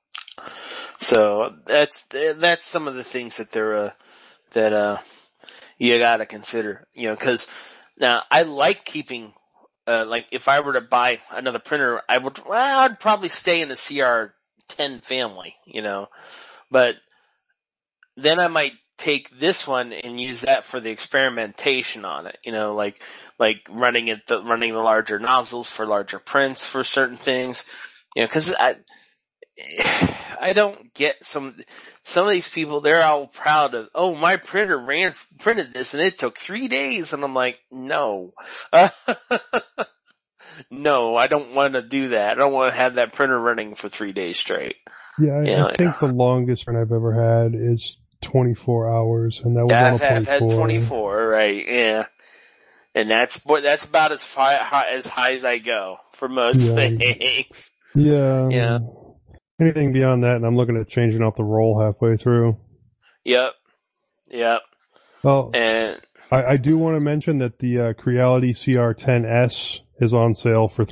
So that's some of the things that you got to consider. You know, because now I like keeping. Like if I were to buy another printer, I'd probably stay in the CR10 family. You know, but then I might take this one and use that for the experimentation on it, you know, like running the larger nozzles for larger prints for certain things, you know, cause I don't get some of these people, they're all proud of, oh, my printer printed this and it took 3 days. And I'm like, no, no, I don't want to do that. I don't want to have that printer running for 3 days straight. Yeah, I think the longest print I've ever had is 24 hours, and that was on a 0.4. I've had 24, right? Yeah, and that's about as high as I go for most things. Yeah. Anything beyond that, and I'm looking at changing out the roll halfway through. Yep. Well, and I do want to mention that the Creality CR10S is on sale for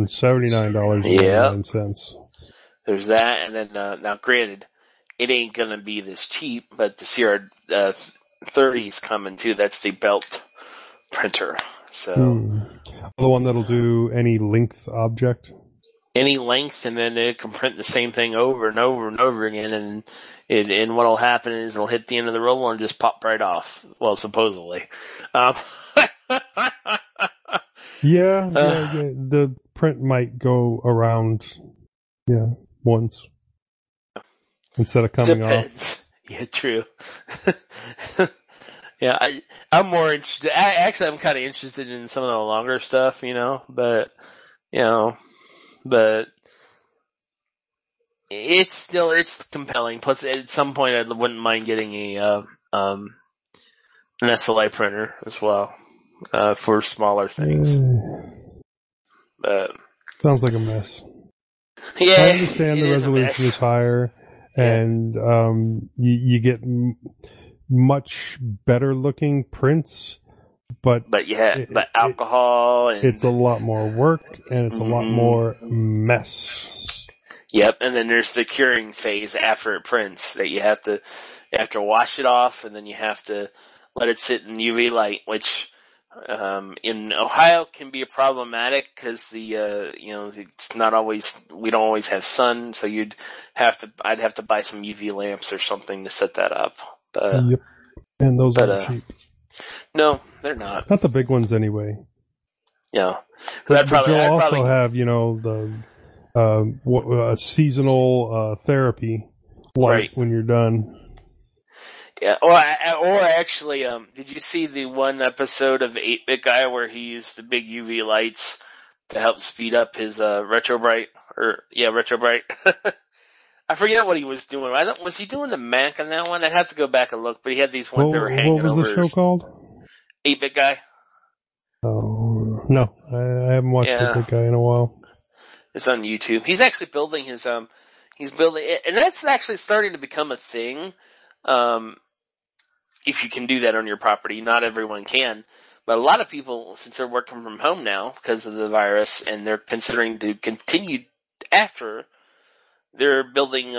$379.99. There's that, and then now, granted, it ain't gonna be this cheap, but the CR30 is coming too. That's the belt printer. So the one that'll do any length object. Any length, and then it can print the same thing over and over and over again. And what'll happen is it'll hit the end of the roller and just pop right off. Well, supposedly. Yeah. The print might go around. Yeah, once. Instead of coming off. Yeah, true. Yeah, I'm more interested. Actually, I'm kind of interested in some of the longer stuff, you know, but it's compelling. Plus, at some point, I wouldn't mind getting an SLI printer as well, for smaller things. But sounds like a mess. Yeah, I understand the resolution is higher, and you get much better looking prints, but but alcohol and it's a lot more work and it's a lot more mess. Yep, and then there's the curing phase after it prints that you have to wash it off, and then you have to let it sit in UV light, which in Ohio can be problematic because it's not always, we don't always have sun, so I'd have to buy some UV lamps or something to set that up. Yep, and those aren't cheap. No, they're not. Not the big ones anyway. Yeah, but you'll also have the seasonal therapy light right when you're done. Yeah, or actually, did you see the one episode of 8-Bit Guy where he used the big UV lights to help speed up his Retrobrite? Retrobrite. I forget what he was doing. Was he doing the Mac on that one? I'd have to go back and look, but he had these ones that were hanging over. What was the show called? 8-Bit Guy. Oh, no. I haven't watched 8-Bit Guy in a while. It's on YouTube. He's actually building his, he's building it, and that's actually starting to become a thing. If you can do that on your property, not everyone can, but a lot of people, since they're working from home now because of the virus, and they're considering to continue after, they're building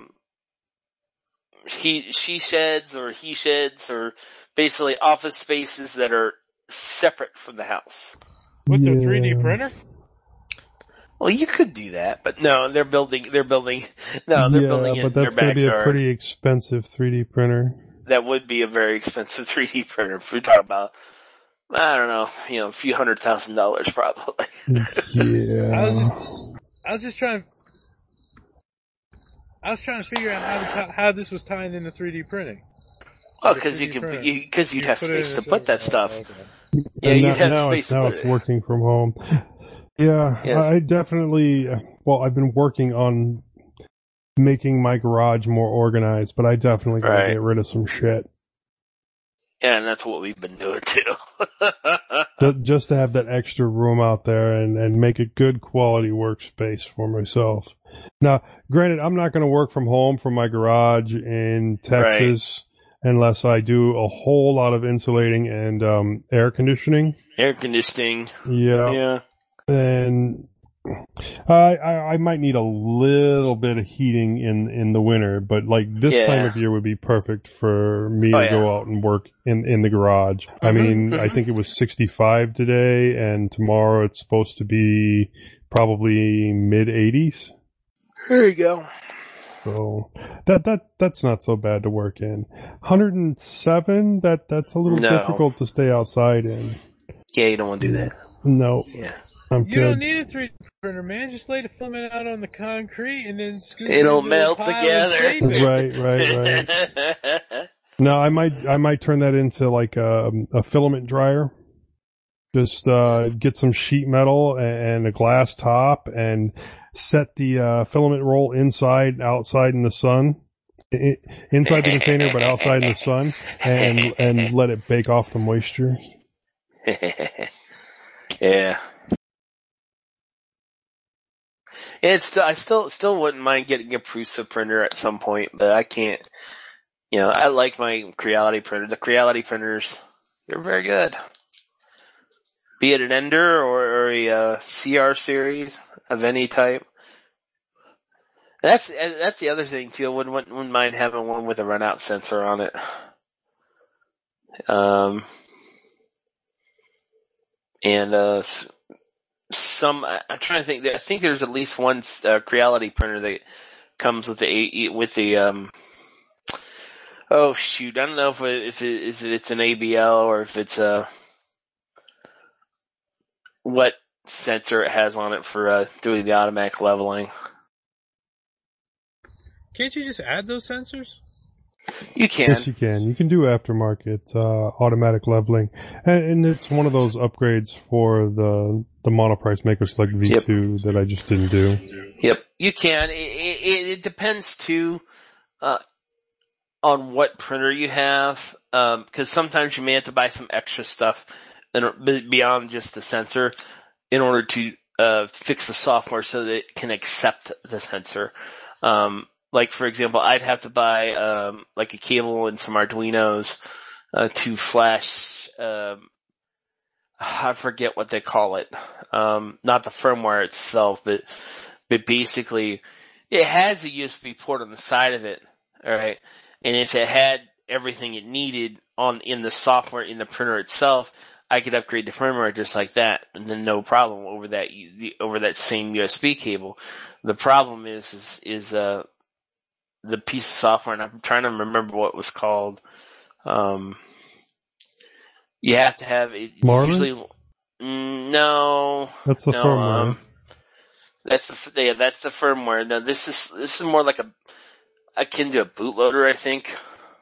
she sheds or he sheds or basically office spaces that are separate from the house. With their 3D printer? Well, you could do that, but no, they're building it in their backyard. But that's going to be a pretty expensive 3D printer. That would be a very expensive 3D printer. If we talk about, I don't know, a few $100,000 probably. Yeah. I was trying to figure out how this was tying into 3D printing. Oh, because you'd have space to put that stuff. Okay. Yeah, you'd have space. Now it's working from home. Yeah, yes. I definitely. Well, I've been working on making my garage more organized, but I definitely gotta get rid of some shit. Yeah, and that's what we've been doing too. Just to have that extra room out there and make a good quality workspace for myself. Now, granted, I'm not going to work from home from my garage in Texas unless I do a whole lot of insulating and air conditioning. Air conditioning. Yeah. And I might need a little bit of heating in the winter, but like this time of year would be perfect for me to go out and work in the garage. I mean, I think it was 65 today, and tomorrow it's supposed to be probably mid-80s. There you go. So that's not so bad to work in. 107, that's a little difficult to stay outside in. Yeah, you don't want to do that. No. Yeah. You don't need a 3D printer, man. Just lay the filament out on the concrete and then scoop it. It'll melt together. Right. No, I might turn that into like a filament dryer. Just get some sheet metal and a glass top and set the filament roll inside, outside in the sun. Inside the container, but outside in the sun, and let it bake off the moisture. Yeah. I still wouldn't mind getting a Prusa printer at some point, but I can't. I like my Creality printer. The Creality printers, they're very good. Be it an Ender or a CR series of any type. That's the other thing too. I wouldn't mind having one with a runout sensor on it. I'm trying to think. I think there's at least one Creality printer that comes with the oh shoot, I don't know if it's an ABL or if it's what sensor it has on it for doing the automatic leveling. Can't you just add those sensors? You can. Yes, you can. You can do aftermarket automatic leveling, and it's one of those upgrades for the monoprice makers like V2 that I just didn't do. Yep, you can. It depends too on what printer you have, because sometimes you may have to buy some extra stuff beyond just the sensor in order to fix the software so that it can accept the sensor. Like, for example, I'd have to buy like a cable and some Arduinos to flash I forget what they call it. Not the firmware itself, but basically it has a USB port on the side of it. All right. And if it had everything it needed in the software in the printer itself, I could upgrade the firmware just like that, and then no problem over that same USB cable. The problem is the piece of software, and I'm trying to remember what it was called. You have to have it. Marlin? Usually, no. That's the firmware. That's the firmware. No, this is more like akin to a bootloader, I think.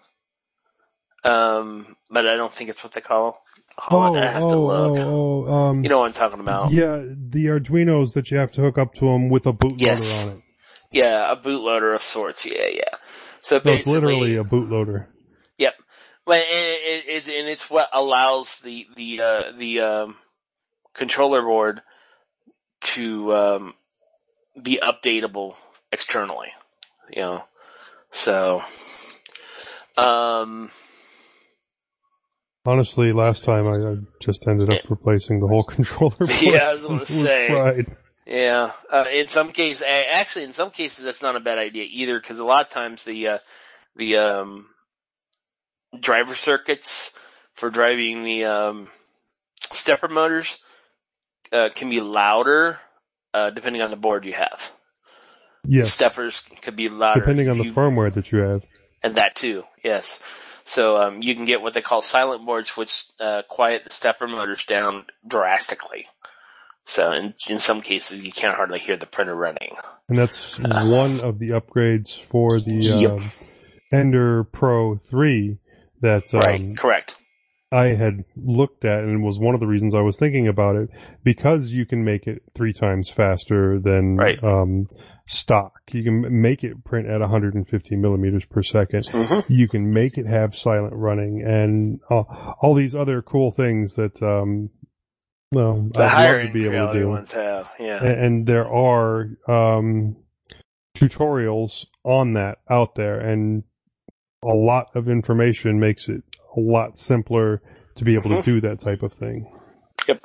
But I don't think it's what they call. I have to look. You know what I'm talking about? Yeah, the Arduinos that you have to hook up to them with a bootloader on it. Yeah, a bootloader of sorts. Yeah. So it's literally a bootloader. Yep. But it's what allows the controller board to be updatable externally. You know. So honestly, last time I just ended up replacing the whole controller board. Yeah, I was going to say. Fried. Yeah. In some cases, that's not a bad idea either, because a lot of times the driver circuits for driving the stepper motors can be louder depending on the board you have. Yes. The steppers could be louder. Depending on the firmware that you have. And that too, yes. So you can get what they call silent boards, which quiet the stepper motors down drastically. So in some cases, you can't hardly hear the printer running. And that's one of the upgrades for the Ender Pro 3 that right, correct. I had looked at, and was one of the reasons I was thinking about it, because you can make it 3 times faster than stock. You can make it print at 150 millimeters per second. Mm-hmm. You can make it have silent running, and all these other cool things that the I'd love to be able to do. Ones have, yeah. And there are tutorials on that out there, and a lot of information makes it a lot simpler to be able to do that type of thing. Yep.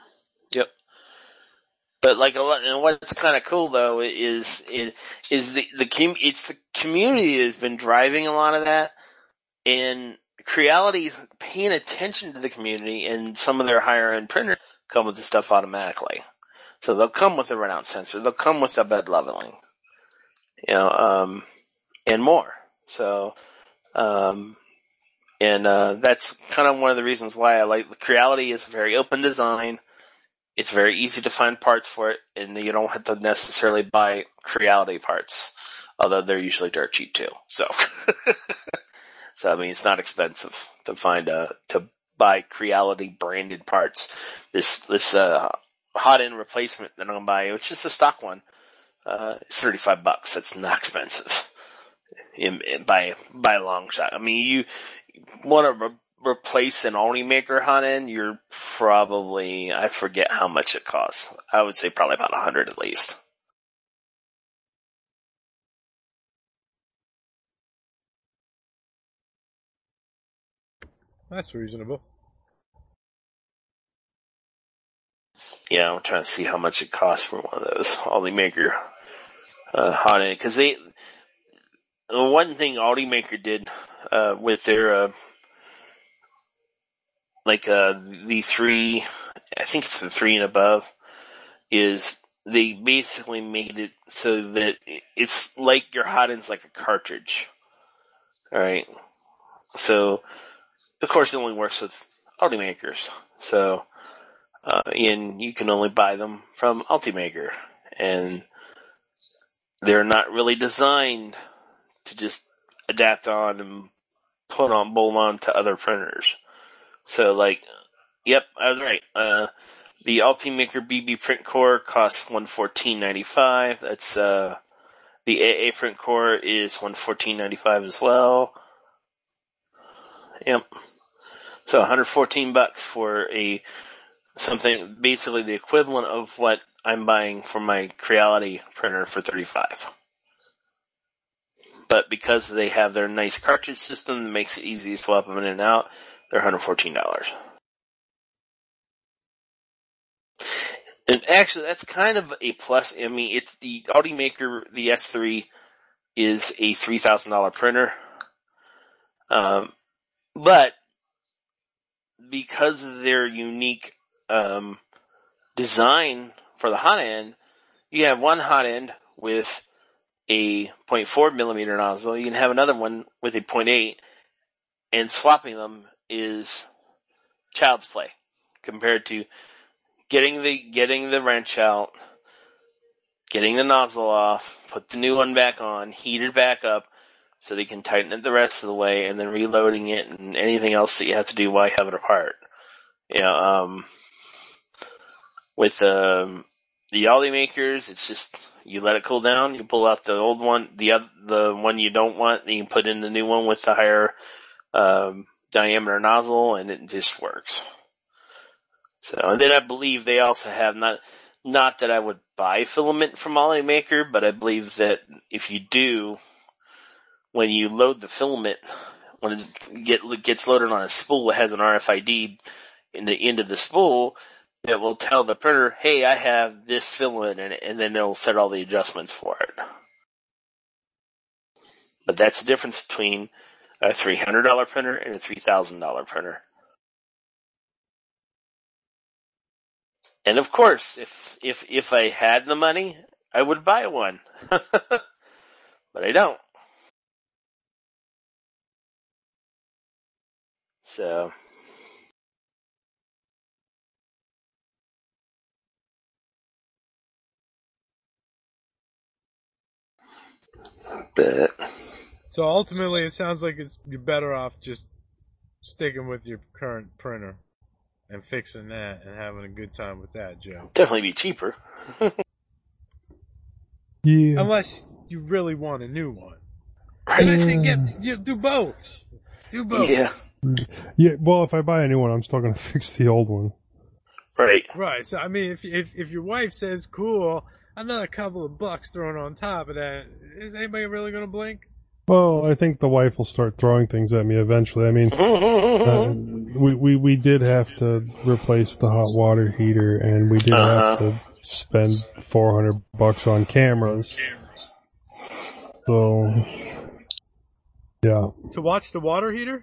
But and what's kind of cool though is the community has been driving a lot of that, and Creality's paying attention to the community, and some of their higher end printers come with the stuff automatically. So they'll come with a runout sensor, they'll come with a bed leveling, and more. So, that's kind of one of the reasons why I like Creality. Is a very open design. It's very easy to find parts for it, and you don't have to necessarily buy Creality parts, although they're usually dirt cheap too. So, so I mean, it's not expensive to find to buy Creality branded parts. This hot end replacement that I'm gonna buy, which is a stock one, is $35. That's not expensive by a long shot. I mean, you want to replace an Ultimaker hot end, you're probably, I forget how much it costs. I would say probably about $100 at least. That's reasonable. Yeah, I'm trying to see how much it costs for one of those Ultimaker hot end, because one thing Ultimaker did with their the 3, I think it's the 3 and above, is they basically made it so that it's like your hot end's like a cartridge. Alright? So, of course it only works with Ultimakers. So, and you can only buy them from Ultimaker. And they're not really designed to just adapt on and bolt on to other printers. So yep, I was right. The Ultimaker BB Print Core costs $114.95. That's, the AA Print Core is $114.95 as well. Yep. So $114 for something basically the equivalent of what I'm buying for my Creality printer for $35. But because they have their nice cartridge system that makes it easy to swap them in and out, they're $114. And actually, that's kind of a plus. I mean, it's the Ultimaker, the S3 is a $3,000 printer. But because of their unique design for the hot end, you have one hot end with a 0.4 millimeter nozzle. You can have another one with a 0.8, and swapping them is child's play compared to getting the wrench out, getting the nozzle off, put the new one back on, heat it back up so they can tighten it the rest of the way, and then reloading it and anything else that you have to do while you have it apart. With the Ultimakers, it's just you let it cool down, you pull out the old one, the one you don't want, and you can put in the new one with the higher diameter nozzle, and it just works. So, and then I believe they also have not that I would buy filament from Ultimaker, but I believe that if you do, when you load the filament, when it gets loaded on a spool, it has an RFID in the end of the spool that will tell the printer, hey, I have this filament in it, and then it'll set all the adjustments for it. But that's the difference between a $300 printer and a $3,000 printer. And of course, if I had the money, I would buy one. But I don't. So. But. So ultimately, it sounds like you're better off just sticking with your current printer and fixing that and having a good time with that, Joe. Definitely be cheaper. Yeah. Unless you really want a new one. And I say do both. Do both. Yeah. Yeah, well, if I buy a new one, I'm still going to fix the old one. Right. Right. So, I mean, if your wife says, cool, another couple of bucks thrown on top of that, is anybody really going to blink? Well, I think the wife will start throwing things at me eventually. I mean, we did have to replace the hot water heater, and we did have to spend $400 on cameras. So, yeah. To watch the water heater?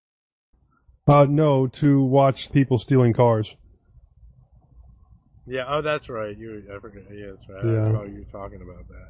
No, to watch people stealing cars. Yeah, oh, that's right. I forgot. Yeah, that's right. Yeah. I forgot you were talking about that.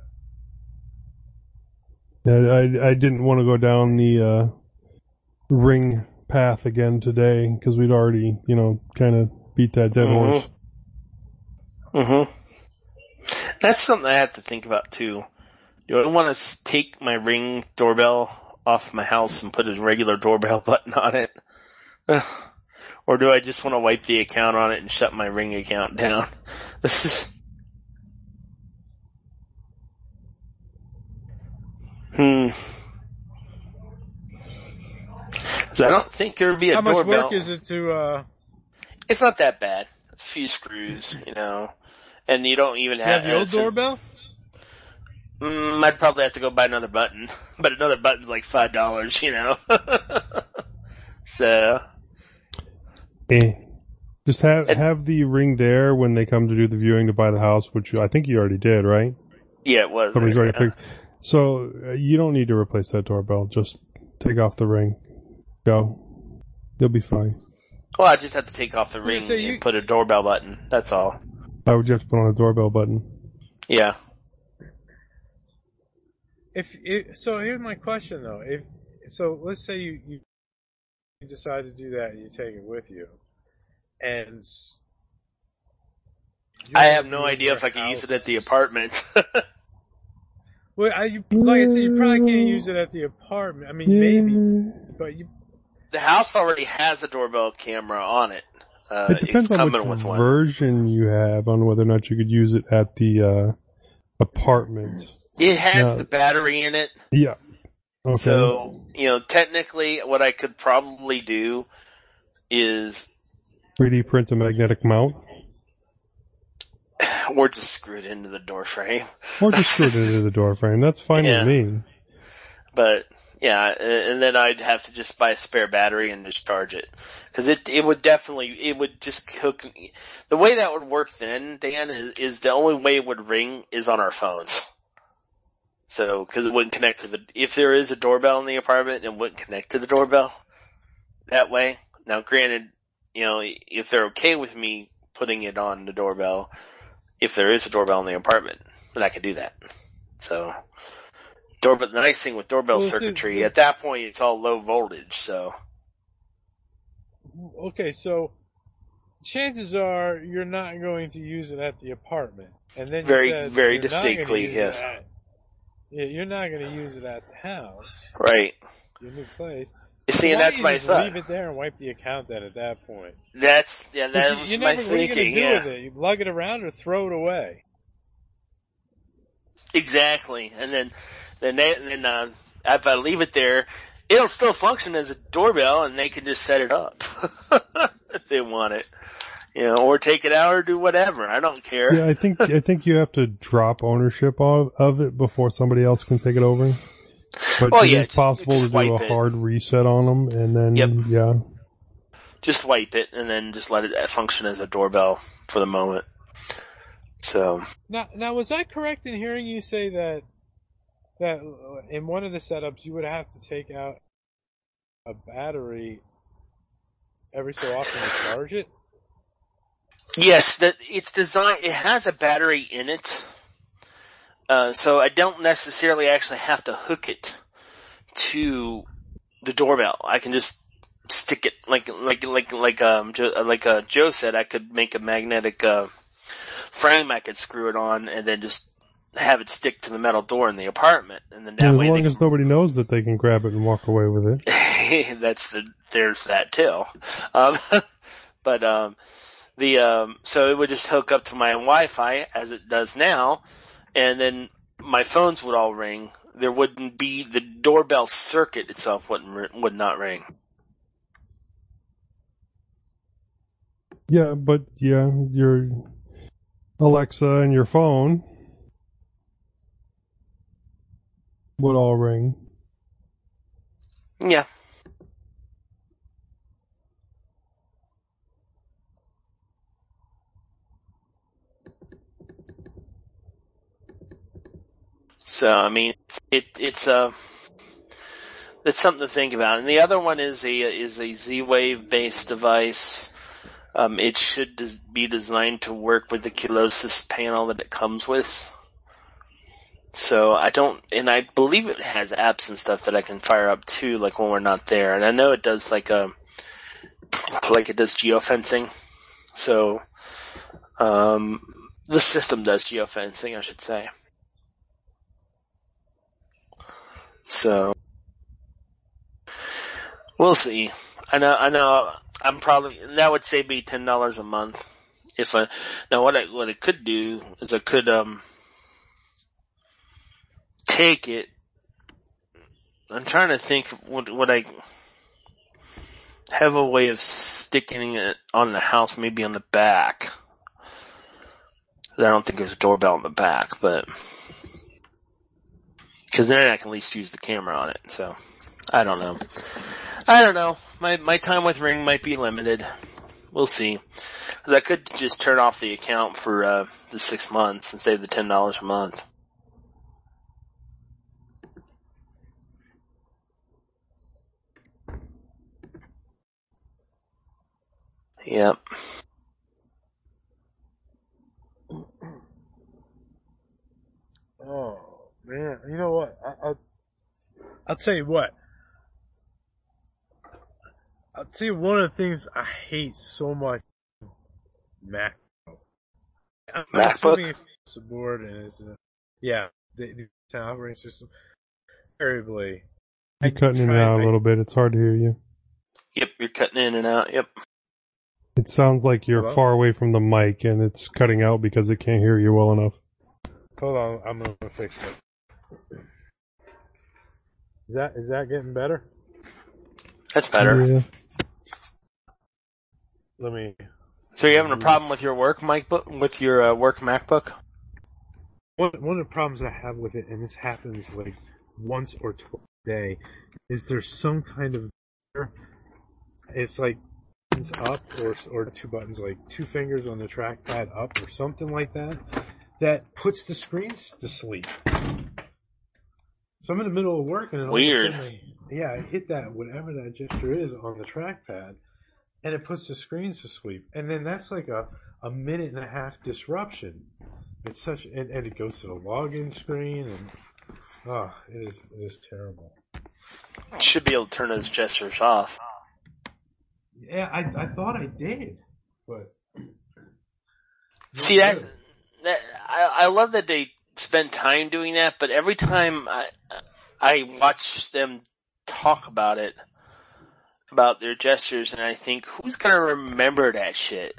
Yeah, I didn't want to go down the ring path again today because we'd already, kind of beat that dead horse. Mm-hmm. That's something I have to think about too. Do I want to take my Ring doorbell off my house and put a regular doorbell button on it? Or do I just want to wipe the account on it and shut my Ring account down? This is... So I don't think there would be a doorbell. How much work is it to, It's not that bad. It's a few screws, and you don't even have... the old doorbell? I'd probably have to go buy another button, but another button's like $5, So... Just have the Ring there when they come to do the viewing to buy the house, which I think you already did, right? Yeah, it was. Somebody's already picked. So you don't need to replace that doorbell. Just take off the Ring. Go. You'll be fine. Well, I just have to take off the Ring and put a doorbell button. That's all. I would just put on a doorbell button. Yeah. So here's my question though. So let's say you decide to do that and you take it with you, and I have no idea if I can use it at the apartment. Well, like I said, you probably can't use it at the apartment. I mean, maybe, but the house already has a doorbell camera on it. It depends on which version you have on whether or not you could use it at the apartment. It has the battery in it. Yeah. Okay. So, technically what I could probably do is 3D print a magnetic mount. Or just screw it into the door frame. Or just screw it into the door frame. That's fine with me. But, Yeah, and then I'd have to just buy a spare battery and just charge it. Cause it would just hook, the way that would work then, Dan, is the only way it would ring is on our phones. So, cause it wouldn't connect to if there is a doorbell in the apartment, it wouldn't connect to the doorbell that way. Now granted, if they're okay with me putting it on the doorbell, if there is a doorbell in the apartment, then I could do that. So, the nice thing with doorbell circuitry, at that point it's all low voltage, so. Okay, so chances are you're not going to use it at the apartment. And then very distinctly, yes. You're not going to use it at the house. Right. Your new place. You see, and that's my thought. Leave it there and wipe the account then at that point. That was my thinking, what are you going to do with it? You lug it around or throw it away? Exactly. And then if I leave it there, it'll still function as a doorbell, and they can just set it up if they want it, or take it out or do whatever. I don't care. Yeah, I think you have to drop ownership of it before somebody else can take it over. But it's possible to do a hard reset on them, and then just wipe it and then just let it function as a doorbell for the moment. So now was I correct in hearing you say that in one of the setups you would have to take out a battery every so often to charge it? Yes, that it's designed. It has a battery in it, so I don't necessarily actually have to hook it to the doorbell. I can just stick it like Joe said. I could make a magnetic frame. I could screw it on and then just have it stick to the metal door in the apartment, and then that way as long as nobody knows that they can grab it and walk away with it. There's that too. So it would just hook up to my Wi-Fi as it does now, and then my phones would all ring. There wouldn't be the doorbell circuit itself would not ring. Yeah, but your Alexa and your phone would all ring. Yeah. So, I mean, it's something to think about. And the other one is a Z-Wave based device. It should be designed to work with the Qilosis panel that it comes with. So I believe it has apps and stuff that I can fire up too, like when we're not there. And I know it does like it does geofencing. So, the system does geofencing, I should say. So, we'll see. I know, that would save me $10 a month. What I could do is I could, take it. I'm trying to think, would I have a way of sticking it on the house, maybe on the back? I don't think there's a doorbell on the back, but because then I can at least use the camera on it. So I don't know. My time with Ring might be limited. We'll see. Because I could just turn off the account for the 6 months and save the $10 a month. Yep. Oh man, you know what? I'll tell you what. I'll tell you one of the things I hate so much. Mac. MacBook. It's a board and it's the operating system. Terribly. You're cutting in and out a little bit. It's hard to hear you. Yep, you're cutting in and out. Yep. It sounds like you're far away from the mic and it's cutting out because it can't hear you well enough. Hold on, I'm gonna fix it. Is that getting better? That's better. Yeah. Let me. So you're having a problem with your work with your work MacBook? One of the problems I have with it, and this happens like once or twice day is there's some kind of, it's like buttons up or two buttons, like two fingers on the trackpad up or something like that, that puts the screens to sleep. So I'm in the middle of work and all Weird. of a sudden I hit that, whatever that gesture is on the trackpad, and it puts the screens to sleep. And then that's like a minute and a half disruption. It's such, and it goes to the login screen, and it is terrible. Should be able to turn those gestures off. Yeah, I thought I did, but see that I love that they spend time doing that, but every time I watch them talk about it, about their gestures, and I think, who's gonna remember that shit?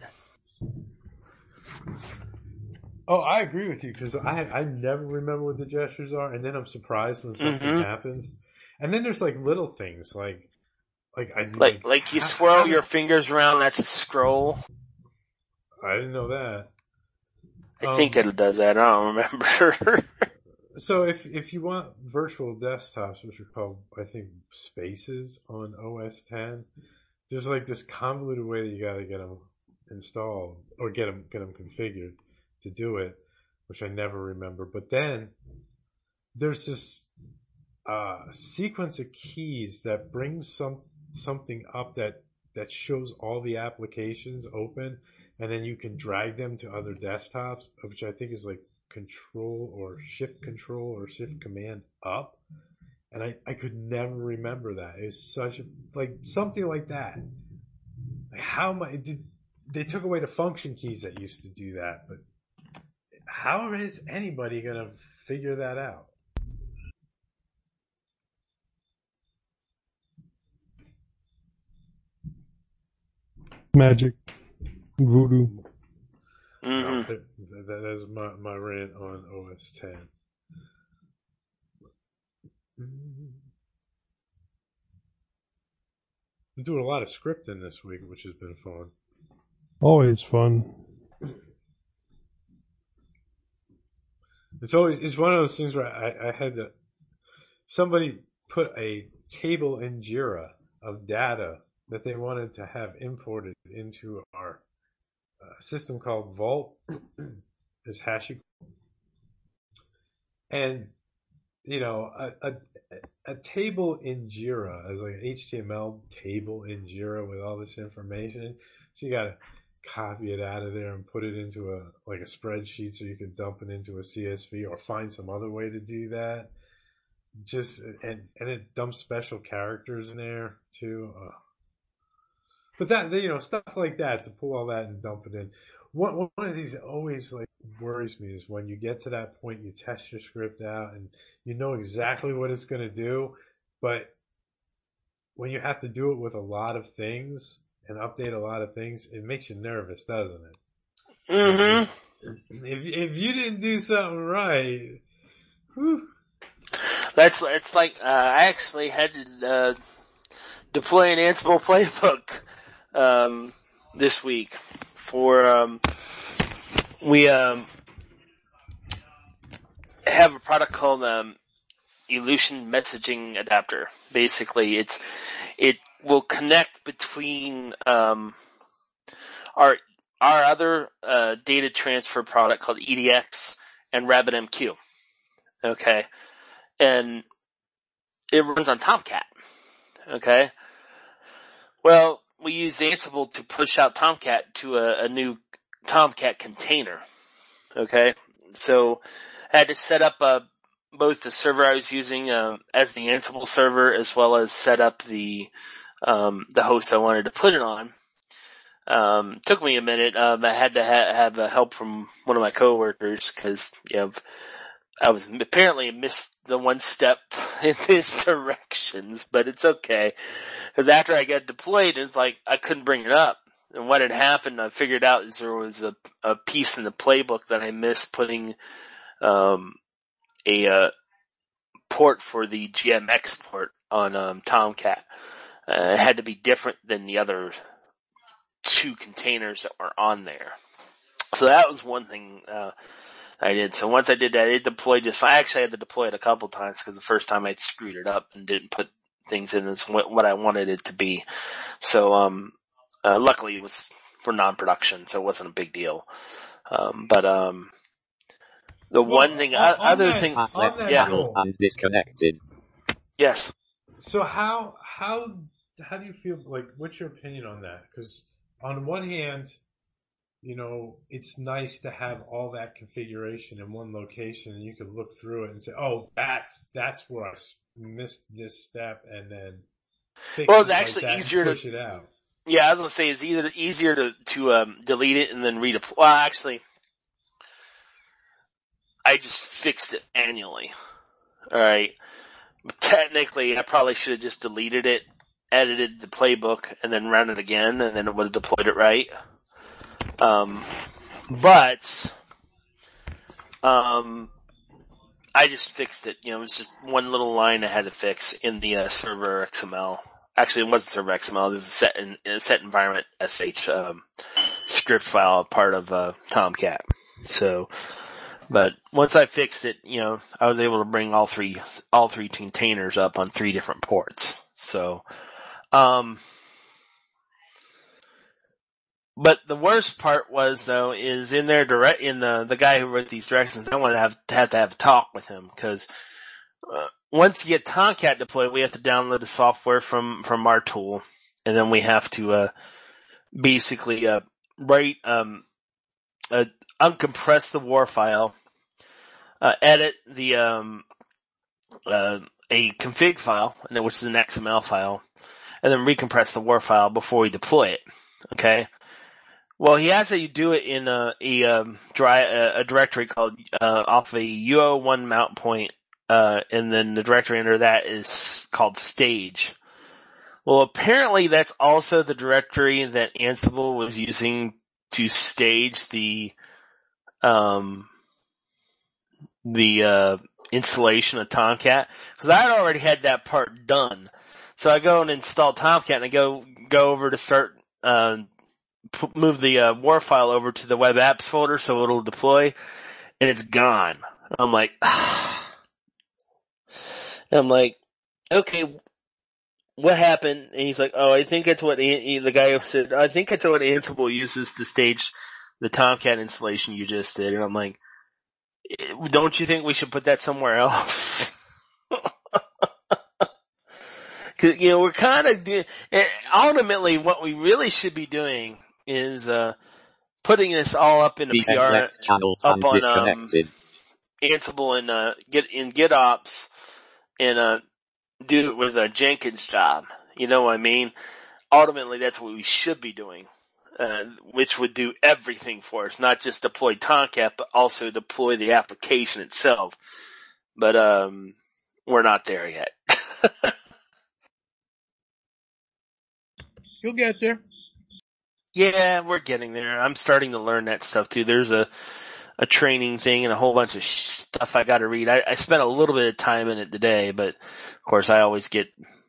Oh, I agree with you, because I never remember what the gestures are, and then I'm surprised when something happens. And then there's like little things, like you swirl your fingers around, that's a scroll. I didn't know that. I think it does that, I don't remember. So if you want virtual desktops, which are called, I think, Spaces on OS 10, there's like this convoluted way that you gotta get them installed, or get them configured to do it, which I never remember. But then there's this sequence of keys that brings something up that shows all the applications open, and then you can drag them to other desktops, which I think is like Control or Shift Command up. And I could never remember that. It's such something like that. They took away the function keys that used to do that, but how is anybody gonna figure that out? Magic. Voodoo. Mm-hmm. That is my rant on OS 10. I'm doing a lot of scripting this week, which has been fun. Always fun. It's one of those things where I had to, somebody put a table in Jira of data that they wanted to have imported into our system called Vault is HashiCorp. And, a table in Jira is like an HTML table in Jira with all this information. So you gotta copy it out of there and put it into a spreadsheet so you can dump it into a CSV or find some other way to do that. And it dumps special characters in there too. But that, stuff like that, to pull all that and dump it in. One of the things that always worries me is when you get to that point, you test your script out and you know exactly what it's going to do, but when you have to do it with a lot of things and update a lot of things, it makes you nervous, doesn't it? Mm-hmm. If you didn't do something right, whew. It's like I actually had to deploy an Ansible playbook this week for we have a product called Elution Messaging Adapter. Basically, it will connect between our other data transfer product called EDX and RabbitMQ. Okay, and it runs on Tomcat. Okay, well, we use Ansible to push out Tomcat to a new Tomcat container. Okay, so I had to set up both the server I was using as the Ansible server, as well as set up the host I wanted to put it on. Took me a minute. I had to have help from one of my coworkers because I was apparently missed the one step in his directions, but it's okay. Because after I got deployed, it's like I couldn't bring it up. And what had happened, I figured out, is there was a piece in the playbook that I missed putting a port for the GMX port on Tomcat. It had to be different than the other two containers that were on there. So that was one thing that I did. So once I did that, it deployed just fine. I actually had to deploy it a couple times because the first time I'd screwed it up and didn't put things in as what I wanted it to be. So, luckily it was for non-production, so it wasn't a big deal. The one thing, other thing, yeah. And disconnected. Yes. So how do you feel, like, what's your opinion on that? Because on one hand, you know, it's nice to have all that configuration in one location and you can look through it and say, oh, that's where I missed this step, and then fix Well, it's it actually like that easier and push to it out. Yeah, I was gonna say it's easier to delete it and then redeploy. Well, actually, I just fixed it manually. All right. But technically, I probably should have just deleted it, edited the playbook, and then run it again, and then it would have deployed it right. I just fixed it. You know, it was just one little line I had to fix in the server XML. Actually, it wasn't server XML. It was a set environment sh script file, part of Tomcat. So, but once I fixed it, you know, I was able to bring all three containers up on 3 different ports. So, but the worst part was, though, is in there the guy who wrote these directions, I wanted to have a talk with him, because once you get Tomcat deployed, we have to download the software from our tool, and then we have to basically write uncompress the WAR file, edit the a config file, which is an XML file, and then recompress the WAR file before we deploy it. Okay. Well, he has you do it in a directory called off a UO1 mount point, and then the directory under that is called stage. Well, apparently that's also the directory that Ansible was using to stage the installation of Tomcat, because I had already had that part done. So I go and install Tomcat, and I go over to start move the WAR file over to the web apps folder so it'll deploy, and it's gone. I'm like, okay, what happened? And he's like, oh, I think it's what the guy said. I think it's what Ansible uses to stage the Tomcat installation you just did. And I'm like, don't you think we should put that somewhere else? Cause, you know, we're kind of doing, ultimately what we really should be doing is, putting this all up in a PR, up on, Ansible and, GitOps, and, do it with a Jenkins job. You know what I mean? Ultimately, that's what we should be doing, which would do everything for us, not just deploy Tomcat, but also deploy the application itself. But, we're not there yet. You'll get there. Yeah, we're getting there. I'm starting to learn that stuff too. There's a training thing and a whole bunch of stuff I got to read. I spent a little bit of time in it today, but of course I always get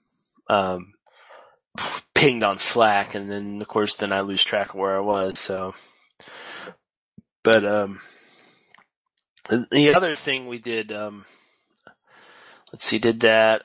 pinged on Slack, and then of course then I lose track of where I was. So, but the other thing we did, did that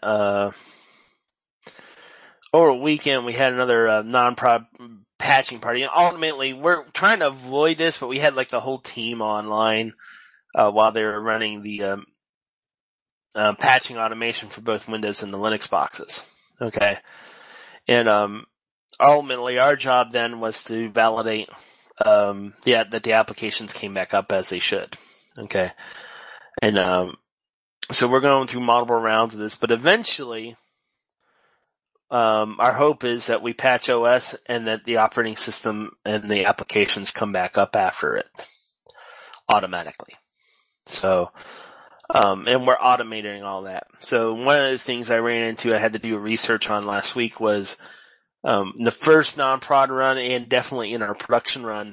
over a weekend. We had another non-prod patching party. And ultimately, we're trying to avoid this, but we had like the whole team online while they were running the patching automation for both Windows and the Linux boxes. Okay, and ultimately, our job then was to validate that the applications came back up as they should. Okay, and so we're going through multiple rounds of this, but eventually, our hope is that we patch OS and that the operating system and the applications come back up after it automatically. So, and we're automating all that. So one of the things I ran into, I had to do research on last week was, the first non-prod run and definitely in our production run,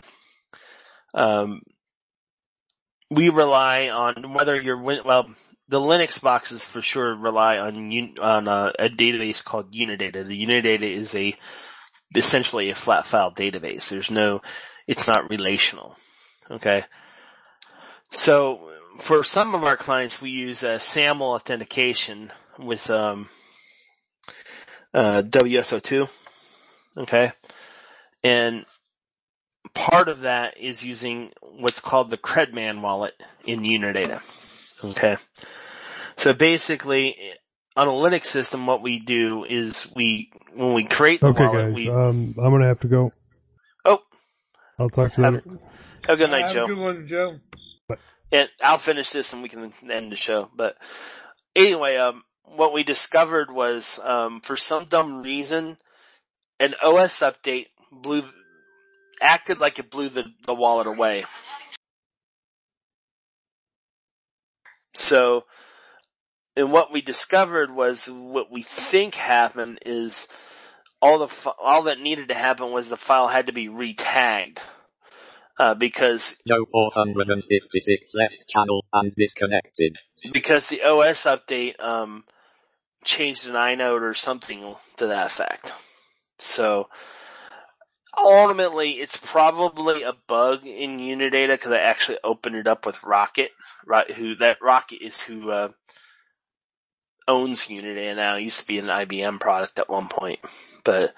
we rely on whether the Linux boxes for sure rely on a database called Unidata. The Unidata is essentially a flat file database. It's not relational. Okay. So for some of our clients, we use SAML authentication with WSO2. Okay, and part of that is using what's called the Credman wallet in Unidata. Okay, so basically, on a Linux system, what we do is when we create the Okay, wallet, guys, I'm gonna have to go. Oh, I'll talk to them. have a good night, Have Joe. a good one, Joe. And I'll finish this and we can end the show. But anyway, what we discovered was, for some dumb reason, an OS update acted like it blew the wallet away. So, and what we discovered was what we think happened is all that needed to happen was the file had to be retagged. Because Joe 456 left channel and disconnected. Because the OS update changed an inode or something to that effect. So ultimately, it's probably a bug in Unidata because I actually opened it up with Rocket. Rocket is who owns Unidata now. It used to be an IBM product at one point, but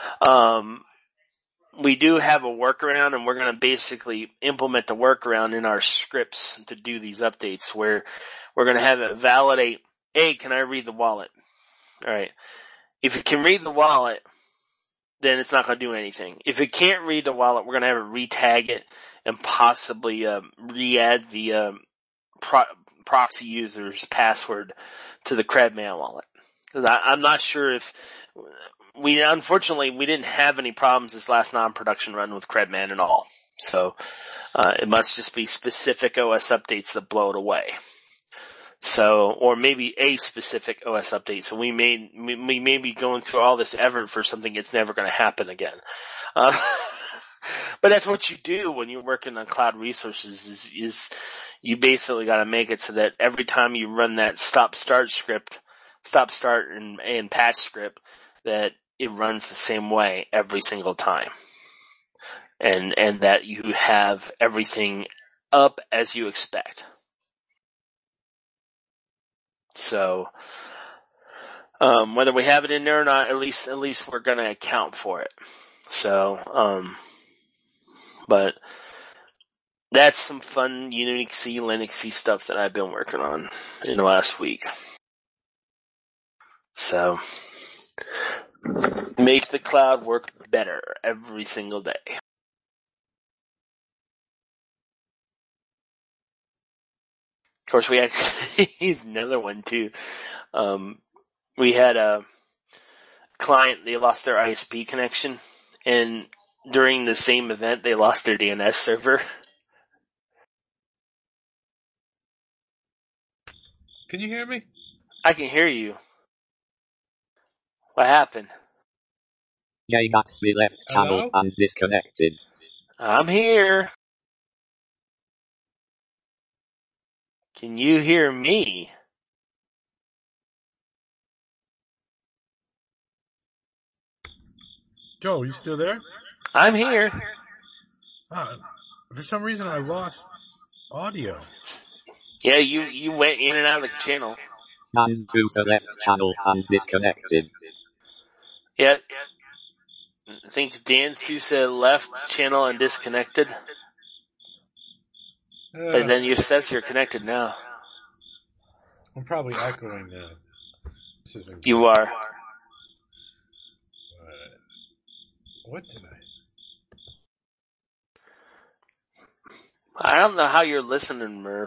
we do have a workaround, and we're going to basically implement the workaround in our scripts to do these updates where we're going to have it validate, hey, can I read the wallet? All right. If it can read the wallet, then it's not going to do anything. If it can't read the wallet, we're going to have it retag it and possibly re-add the proxy user's password to the Credman wallet. Because I'm not sure if... Unfortunately, we didn't have any problems this last non-production run with Credman at all. So, it must just be specific OS updates that blow it away. So, or maybe a specific OS update. So we may be going through all this effort for something that's never going to happen again. But that's what you do when you're working on cloud resources is you basically got to make it so that every time you run that stop start and patch script, that it runs the same way every single time. And that you have everything up as you expect. So, whether we have it in there or not, at least we're gonna account for it. So, but that's some fun Unixy, Linuxy stuff that I've been working on in the last week. So, make the cloud work better every single day. Of course, we actually, here's another one too. We had a client, they lost their ISP connection, and during the same event, they lost their DNS server. Can you hear me? I can hear you. What happened? Jay Gatsby left channel Hello? and disconnected. I'm here. Can you hear me? Joe, you still there? I'm here. For some reason, I lost audio. Yeah, you went in and out of the channel. Dan Sousa left channel and disconnected. Yeah. I think Dan Sousa left channel and disconnected. But then you says you're connected now. I'm probably echoing now. This isn't good. You are. What did I don't know how you're listening, Murph.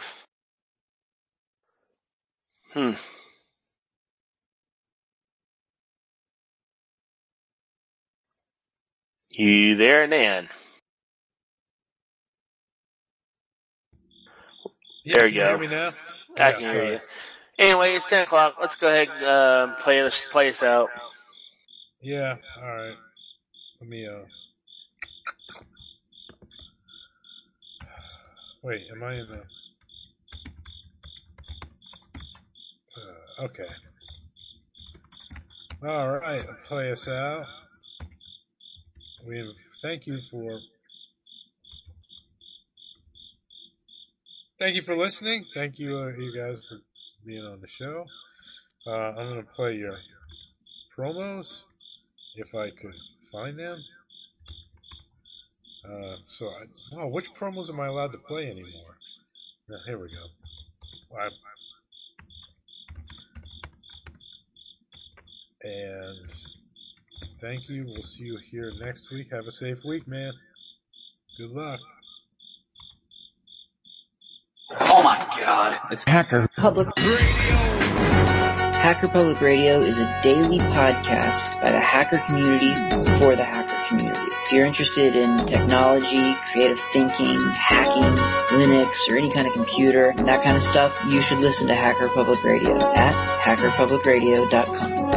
You there, Nan? There you go. Can you hear me now? I can hear you. Anyway, it's 10 o'clock. Let's go ahead and play this out. Yeah, alright. Let me, wait, am I in the... okay. Alright, play us out. Thank you for thank you for listening. Thank you, you guys, for being on the show. I'm going to play your promos if I could find them. Which promos am I allowed to play anymore? Here we go. And thank you. We'll see you here next week. Have a safe week, man. Good luck. Oh my God. It's Hacker Public Radio. Hacker Public Radio is a daily podcast by the hacker community for the hacker community. If you're interested in technology, creative thinking, hacking, Linux, or any kind of computer, and that kind of stuff, you should listen to Hacker Public Radio at hackerpublicradio.com.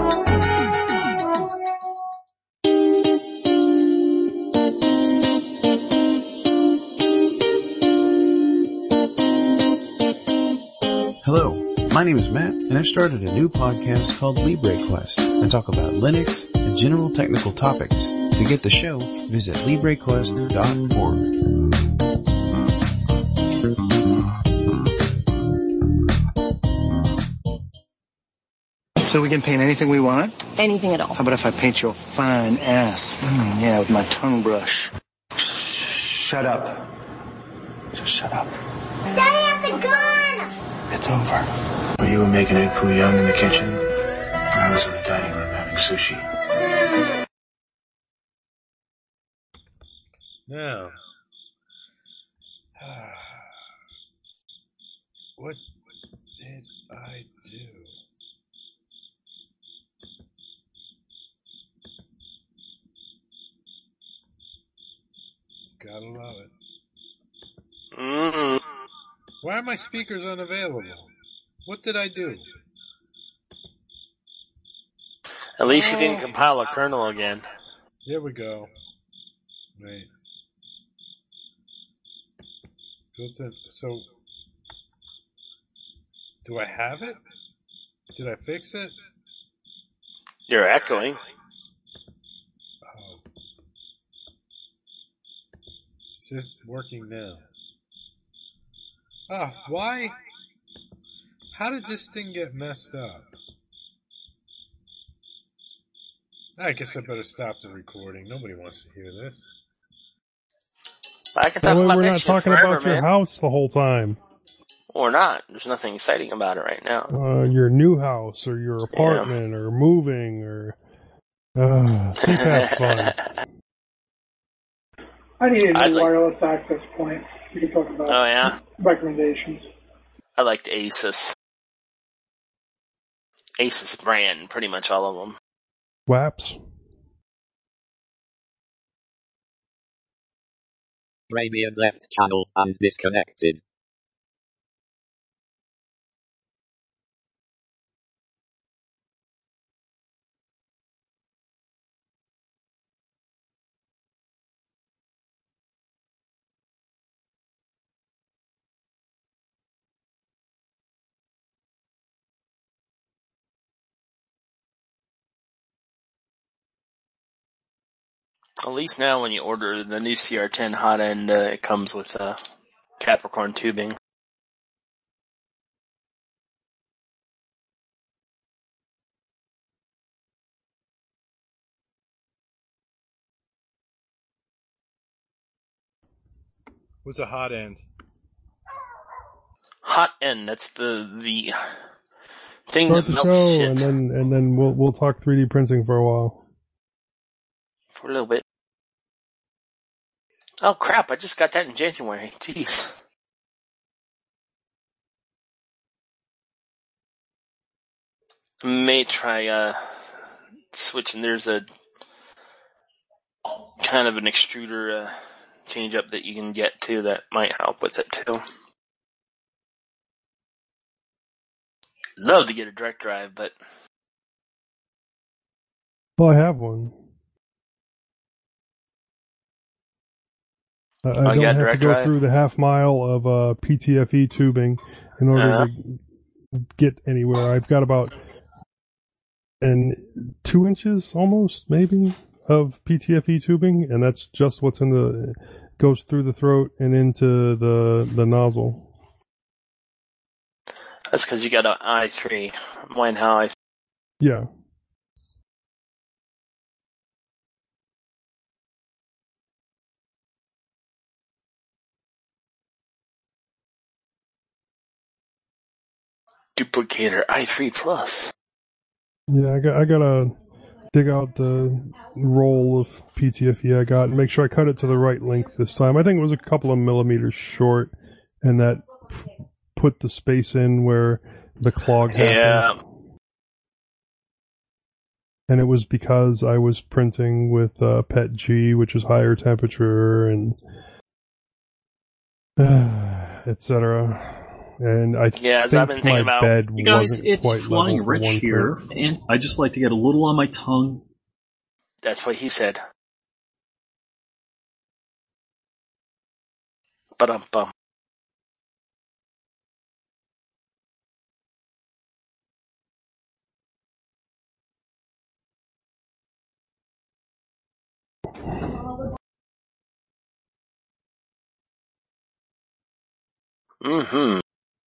Hello, my name is Matt, and I've started a new podcast called LibreQuest. I talk about Linux and general technical topics. To get the show, visit LibreQuest.org. So we can paint anything we want? Anything at all. How about if I paint your fine ass? Yeah, with my tongue brush. Shut up. Just shut up. Daddy has a gun! It's over. While you were making egg foo young in the kitchen, I was in the dining room having sushi. Now, what did I do? Gotta love it. Why are my speakers unavailable? What did I do? At least you didn't compile a kernel again. There we go. Wait. Built-in. So, do I have it? Did I fix it? You're echoing. Oh. It's just working now. Why? How did this thing get messed up? I guess I better stop the recording. Nobody wants to hear this. I can talk about we're that not shit talking forever, about your man. house the whole time. Or not. There's nothing exciting about it right now. Your new house or your apartment or moving or CPAP's fun. I need a new wireless access point. We can talk about recommendations. I liked Asus. Asus brand, pretty much all of them. WAPs. Raymian left channel and disconnected. At least now when you order the new CR10 hot end, it comes with Capricorn tubing. What's a hot end? Hot end, that's the thing Start that the melts show shit. and then we'll talk 3D printing for a while. For a little bit. Oh crap, I just got that in January. Jeez. May try switching. There's a kind of an extruder change up that you can get too that might help with it too. Love to get a direct drive, but Well, I have one. I don't have to go through the half mile of PTFE tubing in order to get anywhere. I've got about 2 inches almost, maybe, of PTFE tubing, and that's just what's goes through the throat and into the nozzle. That's because you got an i3. Mine how Yeah. duplicator i3 Plus. Yeah, I gotta dig out the roll of PTFE I got and make sure I cut it to the right length this time. I think it was a couple of millimeters short, and that put the space in where the clog happened. Yeah. And it was because I was printing with PETG, which is higher temperature, and etc. And I I've think been my about bed You guys, wasn't it's quite Flying level for Rich one here, print. and I just like to get a little on my tongue. That's what he said. Ba-dum-bum. Mm-hmm.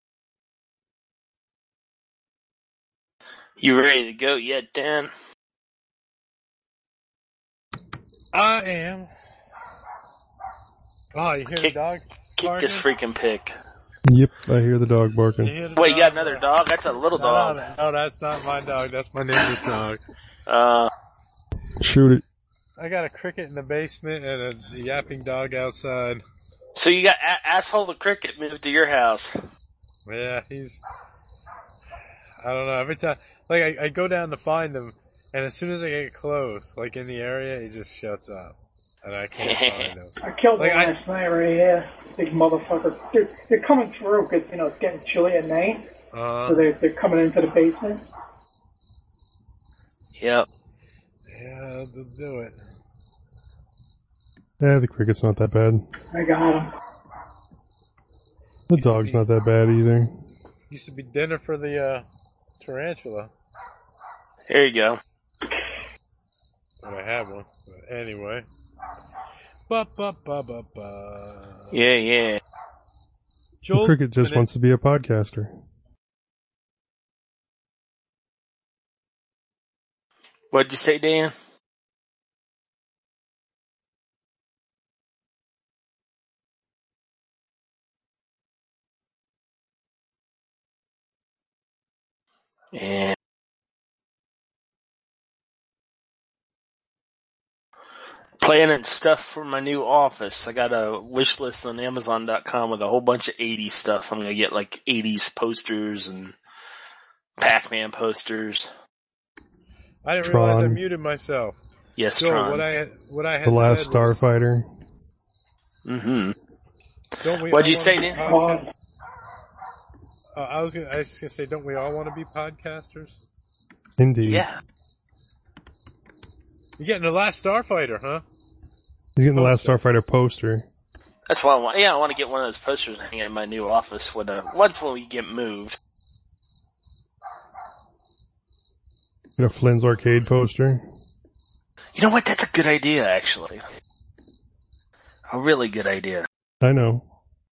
You ready to go yet, Dan? I am. Oh, you hear the dog? Kick this freaking pick. Yep, I hear the dog barking. Wait, you got another dog? That's a little dog. No, that's not my dog. That's my neighbor's dog. Shoot it. I got a cricket in the basement and a yapping dog outside. So you got asshole the cricket moved to your house. Yeah, I don't know, every time, like, I go down to find him, and as soon as I get close, like in the area, he just shuts up. And I can't find him. I killed one last night right here. Big motherfucker. They're coming through because, it's getting chilly at night. So they're coming into the basement. Yep. Yeah, they'll do it. Yeah, the cricket's not that bad. I got him. The dog's not that bad either. Used to be dinner for the tarantula. There you go. But I have one. But anyway. Yeah. The cricket just wants to be a podcaster. What'd you say, Dan? Yeah. Planning stuff for my new office. I got a wish list on Amazon.com with a whole bunch of 80s stuff. I'm gonna get like 80s posters and Pac-Man posters. I didn't realize I muted myself. Yes, so Tron. What I had The Last said was, Starfighter. What'd you say, Dan? I was gonna say, don't we all want to be podcasters? Indeed. Yeah. You're getting the Last Starfighter, huh? He's getting the Last Starfighter poster. That's what I want. Yeah, I want to get one of those posters and hang it in my new office once we get moved. Get a Flynn's Arcade poster. You know what? That's a good idea, actually. A really good idea. I know.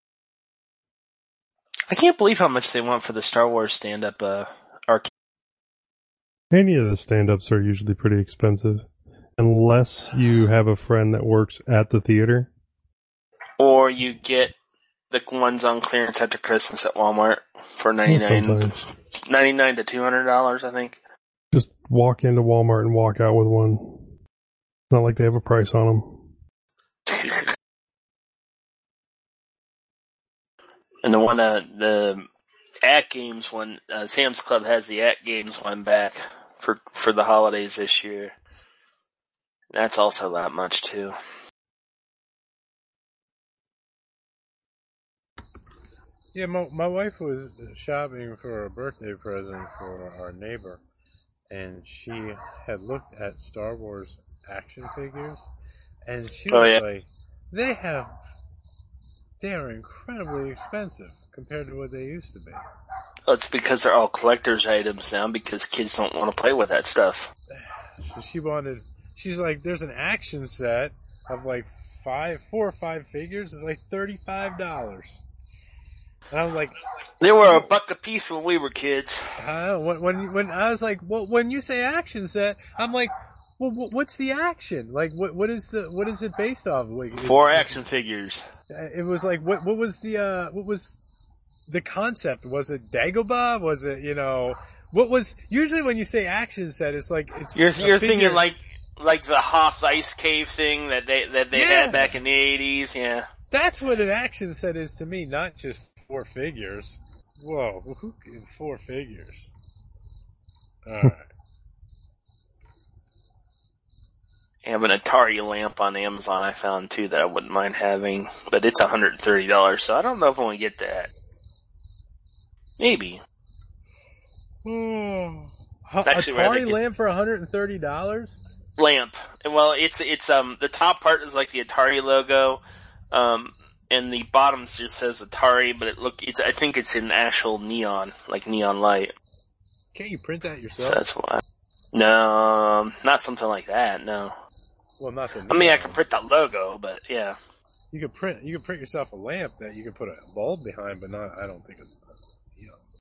I can't believe how much they want for the Star Wars stand-up arcade. Any of the stand-ups are usually pretty expensive. Unless you have a friend that works at the theater. Or you get the ones on clearance after Christmas at Walmart for $99 to $200, I think. Just walk into Walmart and walk out with one. It's not like they have a price on them. And the one, the At Games one, Sam's Club has the At Games one back for the holidays this year. That's also that much too. Yeah, my wife was shopping for a birthday present for our neighbor, and she had looked at Star Wars action figures, and she was like, they are incredibly expensive compared to what they used to be. Well, it's because they're all collector's items now because kids don't want to play with that stuff. So she's like, there's an action set of like 4 or 5 figures. It's like $35. And I was like, they were a buck a piece when we were kids. When I was like, well, when you say action set, I'm like, well, what's the action? Like, what is it based off? Like, 4 action figures. It was like, what was the concept? Was it Dagobah? Was it, what was, usually when you say action set, it's like, You're thinking like the Hoth Ice Cave thing that they had back in the 80s, yeah. That's what an action set is to me, not just 4 figures. Whoa, who 4 figures? Alright. I have an Atari lamp on Amazon I found too that I wouldn't mind having, but it's $130, so I don't know if I want to get that. Maybe. Atari lamp for $130? Lamp. Well, it's the top part is like the Atari logo, and the bottom just says Atari, but I think it's in actual neon light. Can't you print that yourself? So that's why. No, not something like that, no. Well, not the I mean, I can print the logo, but yeah. You could print yourself a lamp that you could put a bulb behind, but not, I don't think